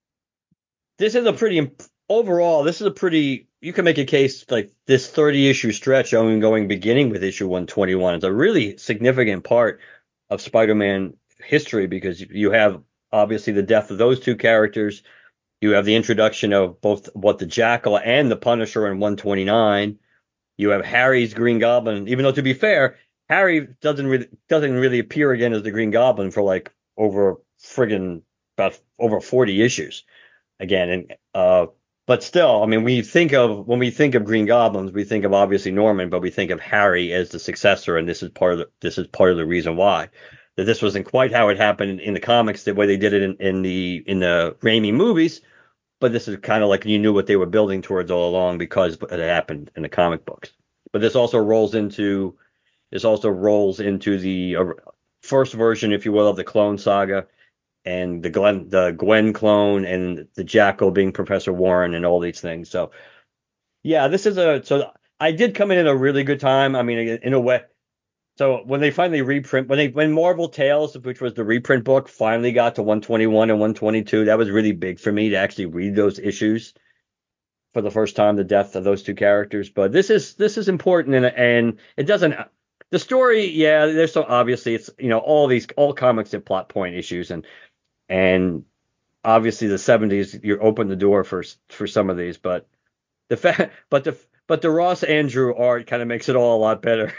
This is a pretty overall. This is a pretty. You can make a case like this thirty issue stretch, ongoing beginning with issue one twenty-one. It's a really significant part of Spider-Man history because you have obviously the death of those two characters. You have the introduction of both what the Jackal and the Punisher in one twenty-nine. You have Harry's Green Goblin, even though to be fair, Harry doesn't really doesn't really appear again as the Green Goblin for like over friggin' about over forty issues again. And uh, but still, I mean, we think of when we think of Green Goblins, we think of obviously Norman, but we think of Harry as the successor, and this is part of the, this is part of the reason why. That this wasn't quite how it happened in the comics, the way they did it in, in the in the Raimi movies, but this is kind of like you knew what they were building towards all along because it happened in the comic books. But this also rolls into this also rolls into the uh, first version, if you will, of the Clone Saga, and the Glenn the Gwen clone and the Jackal being Professor Warren and all these things. So yeah, this is a so I did come in at a really good time. I mean, in a way. So when they finally reprint, when they when Marvel Tales, which was the reprint book, finally got to one twenty-one and one twenty-two, that was really big for me to actually read those issues for the first time, the death of those two characters. But this is this is important, and and it doesn't the story, yeah, there's so obviously it's you know all these all comics have plot point issues, and and obviously the seventies you open the door for for some of these, but the fact but the but the Ross Andrew art kind of makes it all a lot better.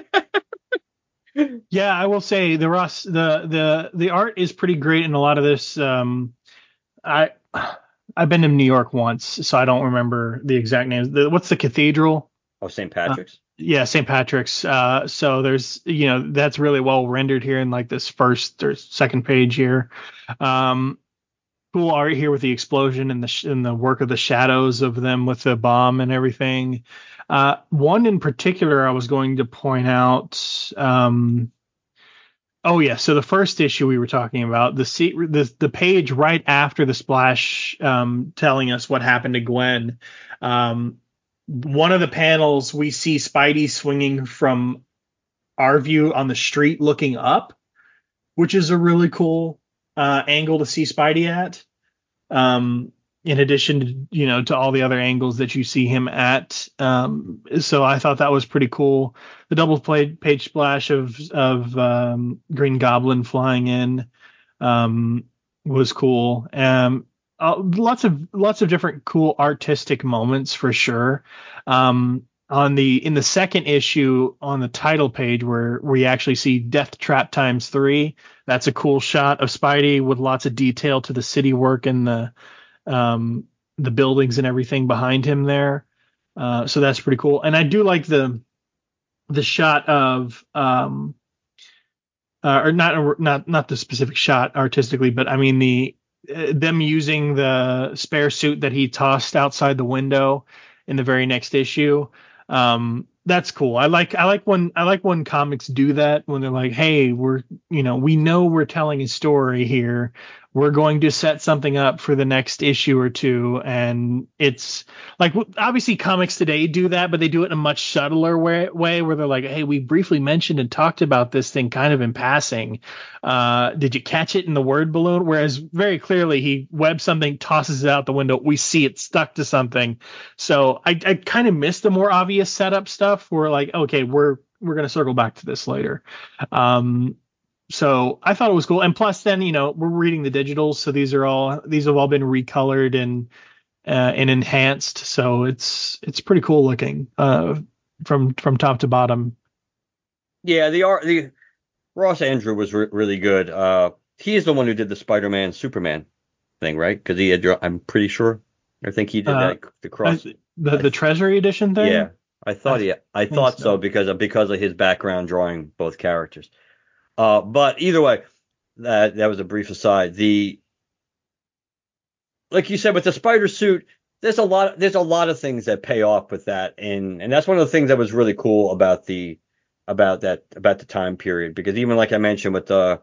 Yeah, I will say the Ross the the the art is pretty great in a lot of this. Um, I I've been in New York once, so I don't remember the exact names. The, what's the cathedral? Oh, Saint Uh, Patrick's. yeah, Saint Patrick's. Uh, so there's you know that's really well rendered here in like this first or second page here. Um, cool art here with the explosion and the sh- and the work of the shadows of them with the bomb and everything. Uh, one in particular I was going to point out. Um, oh yeah, so the first issue we were talking about, the se- the the page right after the splash, um, telling us what happened to Gwen. Um, one of the panels we see Spidey swinging from our view on the street, looking up, which is a really cool uh, angle to see Spidey at. Um, in addition to, you know, to all the other angles that you see him at. Um, so I thought that was pretty cool. The double played page splash of, of, um, Green Goblin flying in, um, was cool. Um, uh, lots of, lots of different cool artistic moments for sure. Um, on the in the second issue on the title page where where you actually see Death Trap times three. That's a cool shot of Spidey with lots of detail to the city work and the um, the buildings and everything behind him there. Uh, so that's pretty cool. And I do like the the shot of um, uh, or not not not the specific shot artistically, but I mean the uh, them using the spare suit that he tossed outside the window in the very next issue. Um, that's cool. I like I like when I like when comics do that, when they're like, hey, we're you know we know we're telling a story here. We're going to set something up for the next issue or two, and it's like obviously comics today do that, but they do it in a much subtler way, way where they're like, hey, we briefly mentioned and talked about this thing kind of in passing. Uh, did you catch it in the word balloon? Whereas very clearly he webs something, tosses it out the window. We see it stuck to something. So I, I kind of missed the more obvious setup stuff. Where like, okay, we're we're gonna circle back to this later. Um, so I thought it was cool. And plus, then you know we're reading the digitals, so these are all these have all been recolored and uh, and enhanced. So it's it's pretty cool looking uh, from from top to bottom. Yeah, the art, the Ross Andrew was re- really good. Uh, he is the one who did the Spider-Man Superman thing, right? Because he had, draw- I'm pretty sure. I think he did Uh, that the cross. I, the the Treasury Edition thing. Yeah, I thought I he, I think thought so, so. because of because of his background drawing both characters. Uh, but either way, that that was a brief aside. The like you said with the spider suit, there's a lot there's a lot of things that pay off with that, and and that's one of the things that was really cool about the about that about the time period, because even like I mentioned with the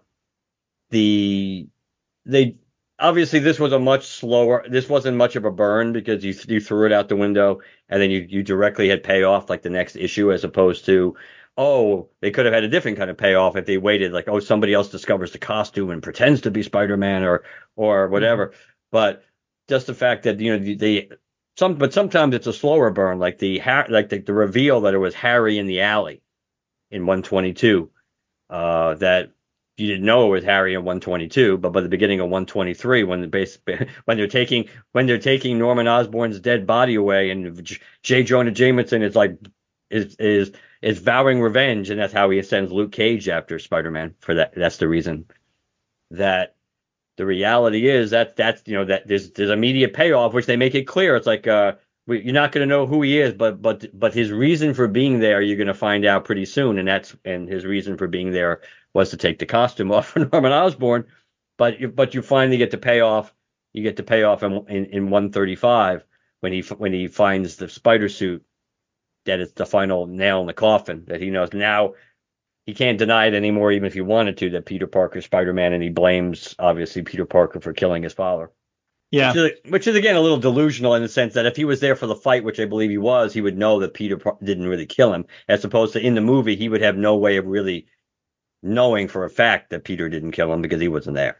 the they obviously this was a much slower this wasn't much of a burn because you you threw it out the window and then you you directly had payoff like the next issue, as opposed to, oh, they could have had a different kind of payoff if they waited, like, oh, somebody else discovers the costume and pretends to be Spider-Man or or whatever. Mm-hmm. But just the fact that, you know, they some but sometimes it's a slower burn, like the like the, the reveal that it was Harry in the alley in one twenty-two, uh, that you didn't know it was Harry in one twenty-two, but by the beginning of one twenty-three, when the base when they're taking when they're taking Norman Osborn's dead body away, and J. J. Jonah Jameson is like is is is vowing revenge, and that's how he sends Luke Cage after Spider-Man. For that, that's the reason. That the reality is that that's you know that there's there's immediate payoff, which they make it clear. It's like, uh, you're not going to know who he is, but but but his reason for being there, you're going to find out pretty soon, and that's and his reason for being there was to take the costume off for Norman Osborn. But you, but you finally get to pay off. You get to pay off in, in, in one thirty-five when he when he finds the spider suit, that it's the final nail in the coffin, that he knows now. He can't deny it anymore, even if he wanted to, that Peter Parker's Spider-Man, and he blames, obviously, Peter Parker for killing his father. Yeah. Which is, which is, again, a little delusional in the sense that if he was there for the fight, which I believe he was, he would know that Peter Par- didn't really kill him, as opposed to in the movie, he would have no way of really knowing for a fact that Peter didn't kill him because he wasn't there.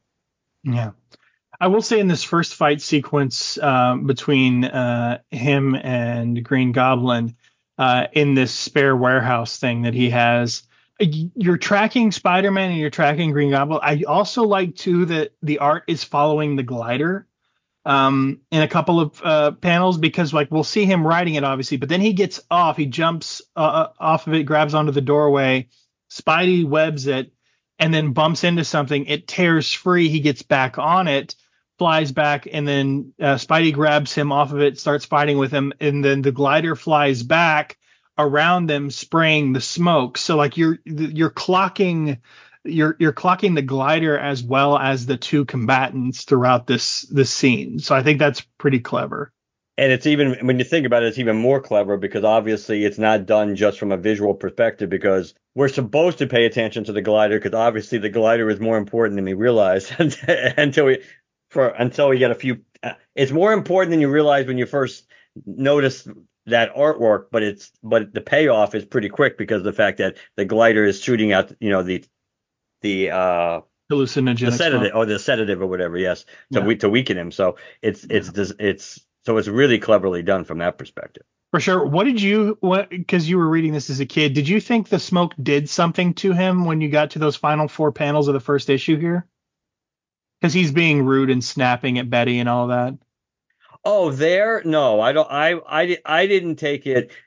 Yeah. I will say in this first fight sequence uh, between uh, him and Green Goblin uh, in this spare warehouse thing that he has, you're tracking Spider-Man and you're tracking Green Goblin. I also like, too, that the art is following the glider um, in a couple of uh, panels, because like we'll see him riding it, obviously, but then he gets off, he jumps uh, off of it, grabs onto the doorway, Spidey webs it, and then bumps into something. It tears free. He gets back on it, flies back, and then uh, Spidey grabs him off of it, starts fighting with him, and then the glider flies back around them, spraying the smoke. So like you're you're clocking you're you're clocking the glider as well as the two combatants throughout this this scene. So I think that's pretty clever. And it's even, when you think about it, it's even more clever because obviously it's not done just from a visual perspective, because we're supposed to pay attention to the glider because obviously the glider is more important than we realize until we for until we get a few. Uh, it's more important than you realize when you first notice that artwork, but it's but the payoff is pretty quick because of the fact that the glider is shooting out, you know, the the uh hallucinogenic the sedative smoke. or the sedative or whatever, yes, to Yeah. we, to weaken him. So it's it's Yeah. it's so it's really cleverly done from that perspective. For sure. What did you, what, because you were reading this as a kid, did you think the smoke did something to him when you got to those final four panels of the first issue here? Because he's being rude and snapping at Betty and all that. Oh, there? No, I don't. I I I didn't take it.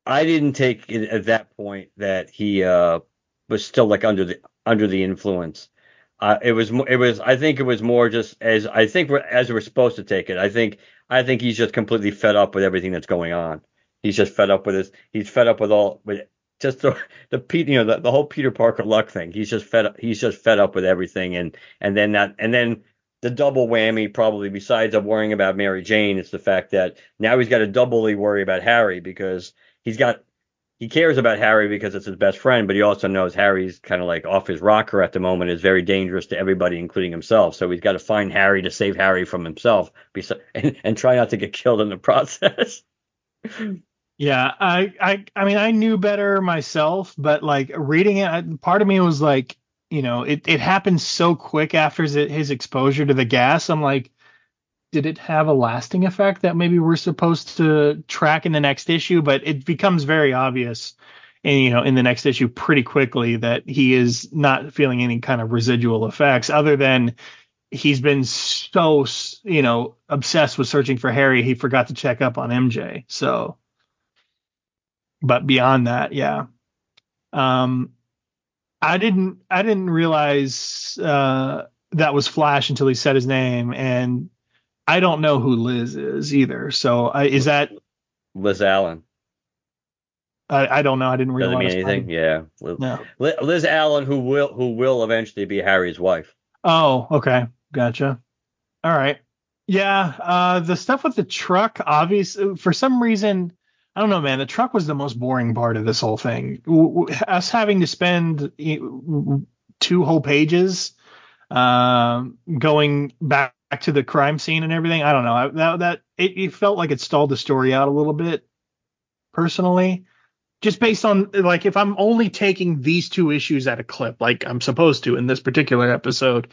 I didn't take it at that point that he uh was still like under the under the influence. Uh, it was mo- it was I think it was more just as I think we're as we're supposed to take it. I think I think he's just completely fed up with everything that's going on. He's just fed up with this. He's fed up with all with just the the Pete you know the, the whole Peter Parker luck thing. He's just fed up. He's just fed up with everything, and and then that and then the double whammy probably besides of worrying about Mary Jane is the fact that now he's got to doubly worry about Harry because he's got he cares about Harry because it's his best friend, but he also knows Harry's kind of like off his rocker at the moment, is very dangerous to everybody, including himself. So he's got to find Harry to save Harry from himself, and, and try not to get killed in the process. Yeah, I, I, I mean, I knew better myself, but like reading it, part of me was like, you know, it, it happened so quick after his, his exposure to the gas. I'm like, did it have a lasting effect that maybe we're supposed to track in the next issue? But it becomes very obvious, and you know, in the next issue pretty quickly that he is not feeling any kind of residual effects other than he's been so, you know, obsessed with searching for Harry, he forgot to check up on M J. So. But beyond that, yeah. Um, I didn't I didn't realize uh, that was Flash until he said his name, and I don't know who Liz is either. So I, is that Liz Allen. I, I don't know. I didn't read a Doesn't lot mean of anything. Spidey. Yeah. No. Liz Allen, who will who will eventually be Harry's wife. Oh, okay, gotcha. All right. Yeah. Uh, the stuff with the truck, obviously, for some reason, I don't know, man. The truck was the most boring part of this whole thing. W- w- Us having to spend you- two whole pages um, going back to the crime scene and everything. I don't know. I, that that it, it felt like it stalled the story out a little bit, personally. Just based on like if I'm only taking these two issues at a clip, like I'm supposed to in this particular episode,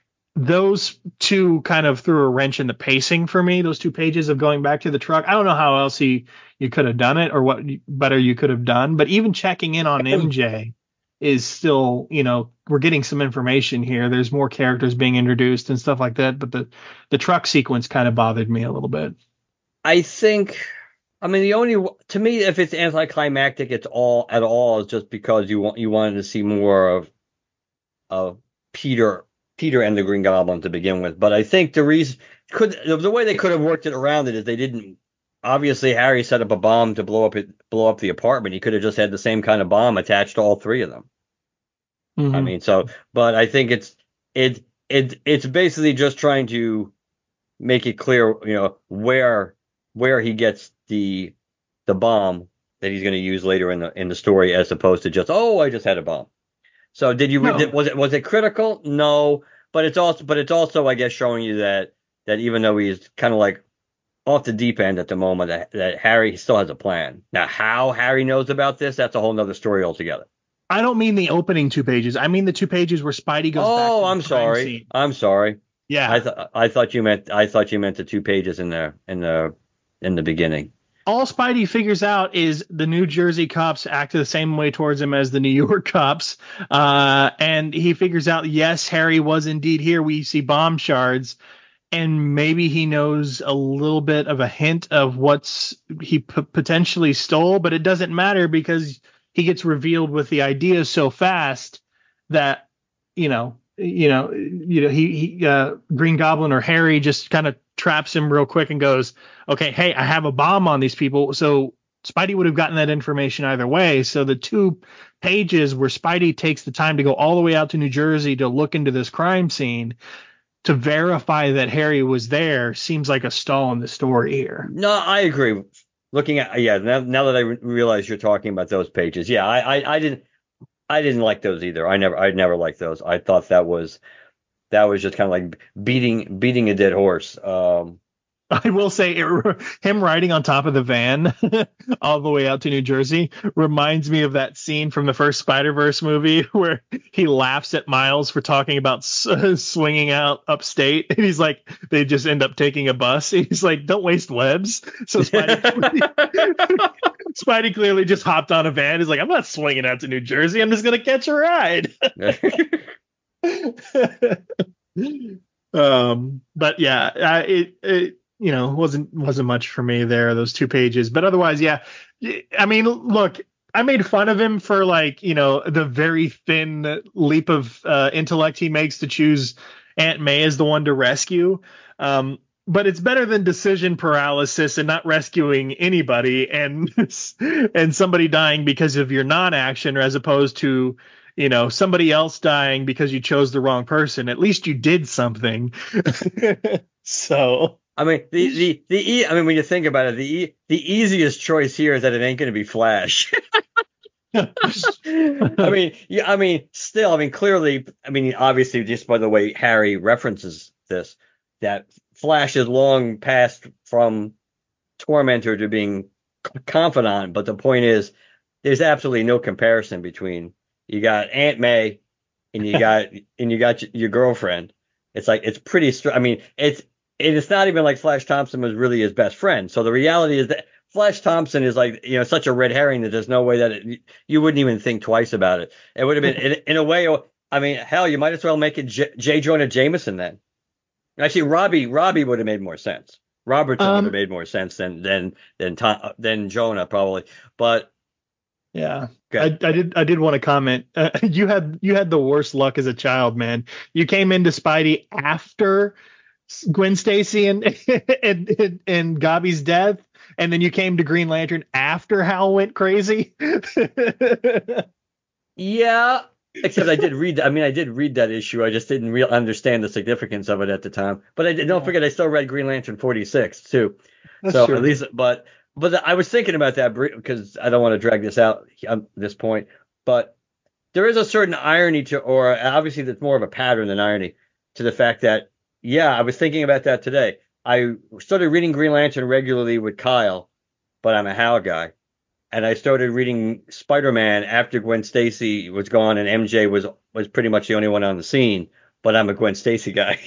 those two kind of threw a wrench in the pacing for me. Those two pages of going back to the truck. I don't know how else he you could have done it or what better you could have done. But even checking in on M J is still, you know, we're getting some information here. There's more characters being introduced and stuff like that. But the the truck sequence kind of bothered me a little bit. I think. I mean, the only to me, if it's anticlimactic, it's all at all is just because you want you wanted to see more of of Peter Peter and the Green Goblin to begin with. But I think the reason could the way they could have worked it around it is they didn't. Obviously, Harry set up a bomb to blow up it, blow up the apartment. He could have just had the same kind of bomb attached to all three of them. Mm-hmm. I mean, so, but I think it's it it it's basically just trying to make it clear, you know, where where he gets the the bomb that he's going to use later in the in the story, as opposed to just, oh, I just had a bomb. So did you read No. it? Was it was it critical? No, but it's also but it's also I guess showing you that that even though he's kind of like off the deep end at the moment, that, that Harry still has a plan. Now, how Harry knows about this, that's a whole nother story altogether. I don't mean the opening two pages. I mean the two pages where Spidey goes back to Oh, the I'm crime sorry. scene. I'm sorry. Yeah. I thought I thought you meant I thought you meant the two pages in the in the in the beginning. All Spidey figures out is the New Jersey cops act the same way towards him as the New York cops. Uh, and he figures out, yes, Harry was indeed here. We see bomb shards. And maybe he knows a little bit of a hint of what's he p- potentially stole, but it doesn't matter because he gets revealed with the idea so fast that, you know, you know, you know, he, he uh, Green Goblin or Harry just kind of traps him real quick and goes, okay, hey, I have a bomb on these people. So Spidey would have gotten that information either way. So the two pages where Spidey takes the time to go all the way out to New Jersey to look into this crime scene to verify that Harry was there seems like a stall in the story here. No, I agree. Looking at yeah, now, now that I re- realize you're talking about those pages, yeah, I, I I didn't I didn't like those either. I never I never liked those. I thought that was that was just kind of like beating beating a dead horse. Um, I will say it, him riding on top of the van all the way out to New Jersey reminds me of that scene from the first Spider-Verse movie where he laughs at Miles for talking about s- swinging out upstate. And he's like, they just end up taking a bus. He's like, don't waste webs. So Spidey, Spidey clearly just hopped on a van. He's like, I'm not swinging out to New Jersey. I'm just going to catch a ride. um, but yeah, uh, it, it you know, wasn't wasn't much for me there, those two pages. But otherwise, yeah. I mean, look, I made fun of him for like, you know, the very thin leap of uh, intellect he makes to choose Aunt May as the one to rescue. Um, but it's better than decision paralysis and not rescuing anybody and and somebody dying because of your non-action, as opposed to, you know, somebody else dying because you chose the wrong person. At least you did something. So. I mean, the, the, the, e- I mean, when you think about it, the, e- the easiest choice here is that it ain't going to be Flash. I mean, yeah, I mean, still, I mean, clearly, I mean, obviously, just by the way Harry references this, that Flash is long passed from tormentor to being confidant. But the point is, there's absolutely no comparison between you got Aunt May and you got and you got your girlfriend. It's like it's pretty. Str- I mean, it's it's not even like Flash Thompson was really his best friend. So the reality is that Flash Thompson is like, you know, such a red herring that there's no way that it, you wouldn't even think twice about it. It would have been in, in a way. I mean, hell, you might as well make it J, J. Jonah Jameson then. Actually, Robbie Robbie would have made more sense. Robertson would have Um, made more sense than than than Tom, than Jonah probably. But yeah, I, good. I did I did want to comment. Uh, you had you had the worst luck as a child, man. You came into Spidey after Gwen Stacy and and, and, and Gabi's death, and then you came to Green Lantern after Hal went crazy. Yeah, except I did read. I mean, I did read that issue. I just didn't real understand the significance of it at the time. But I did, don't Yeah, forget, I still read Green Lantern forty-six too. that's So at true. least, but but I was thinking about that because I don't want to drag this out at this point. But there is a certain irony to, or obviously that's more of a pattern than irony to the fact that, yeah, I was thinking about that today. I started reading Green Lantern regularly with Kyle, but I'm a Hal guy. And I started reading Spider-Man after Gwen Stacy was gone and M J was was pretty much the only one on the scene. But I'm a Gwen Stacy guy.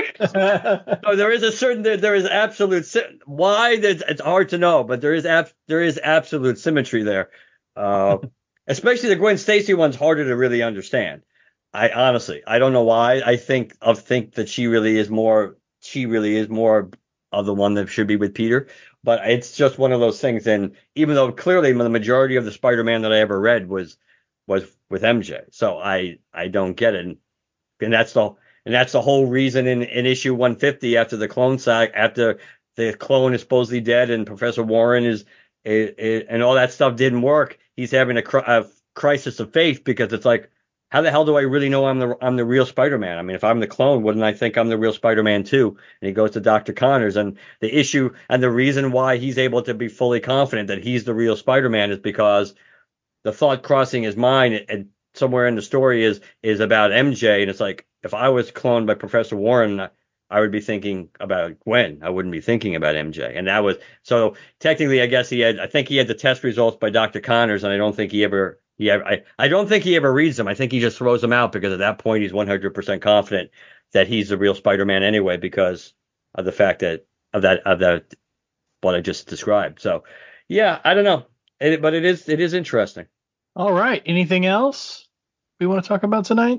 So there is a certain there, there is absolute why there's, it's hard to know, but there is ab, there is absolute symmetry there. Uh, especially the Gwen Stacy one's harder to really understand. I honestly I don't know why. I think I think that she really is more she really is more of the one that should be with Peter. But it's just one of those things. And even though clearly the majority of the Spider-Man that I ever read was was with M J, so I I don't get it. And, and that's the and that's the whole reason in, in issue one fifty after the clone saga, after the clone is supposedly dead and Professor Warren is it, it, and all that stuff didn't work. He's having a, a crisis of faith because it's like, how the hell do I really know I'm the I'm the real Spider-Man? I mean, if I'm the clone, wouldn't I think I'm the real Spider-Man too? And he goes to Doctor Connors, and the issue and the reason why he's able to be fully confident that he's the real Spider-Man is because the thought crossing his mind and somewhere in the story is is about M J, and it's like if I was cloned by Professor Warren, I would be thinking about Gwen. I wouldn't be thinking about M J, and that was so technically, I guess he had. I think he had the test results by Doctor Connors, and I don't think he ever. He ever, I, I don't think he ever reads them. I think he just throws them out because at that point he's one hundred percent confident that he's the real Spider-Man anyway because of the fact that of that of that what I just described. So yeah, I don't know, it, but it is it is interesting. All right. Anything else we want to talk about tonight?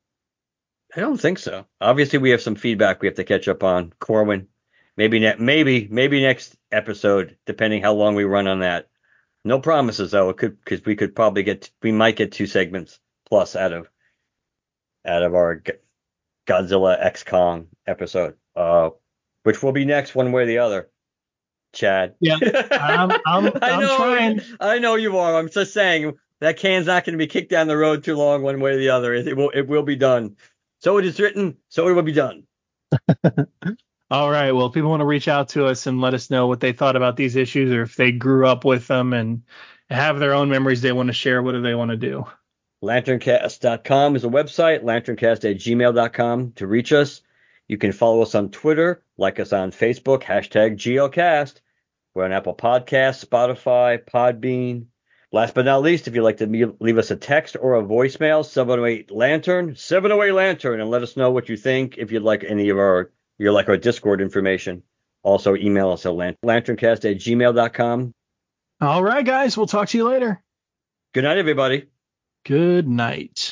I don't think so. Obviously, we have some feedback we have to catch up on. Corwin, maybe ne- maybe maybe next episode, depending how long we run on that. No promises though. It could because we could probably get we might get two segments plus out of out of our G- Godzilla X Kong episode, uh, which will be next one way or the other. Chad. Yeah, I'm I'm I I'm know, trying. I know you are. I'm just saying that can's not going to be kicked down the road too long, one way or the other. It, it will, it will be done. So it is written. So it will be done. All right. Well, if people want to reach out to us and let us know what they thought about these issues, or if they grew up with them and have their own memories they want to share, what do they want to do? Lanterncast dot com is a website. Lanterncast at gmail dot com to reach us. You can follow us on Twitter, like us on Facebook, hashtag G L Cast. We're on Apple Podcasts, Spotify, Podbean. Last but not least, if you'd like to leave us a text or a voicemail, seven oh eight Lantern, seven oh eight Lantern, and let us know what you think. If you'd like any of our, you're like our Discord information, also email us at lanterncast at gmail dot com. All right, guys. We'll talk to you later. Good night, everybody. Good night.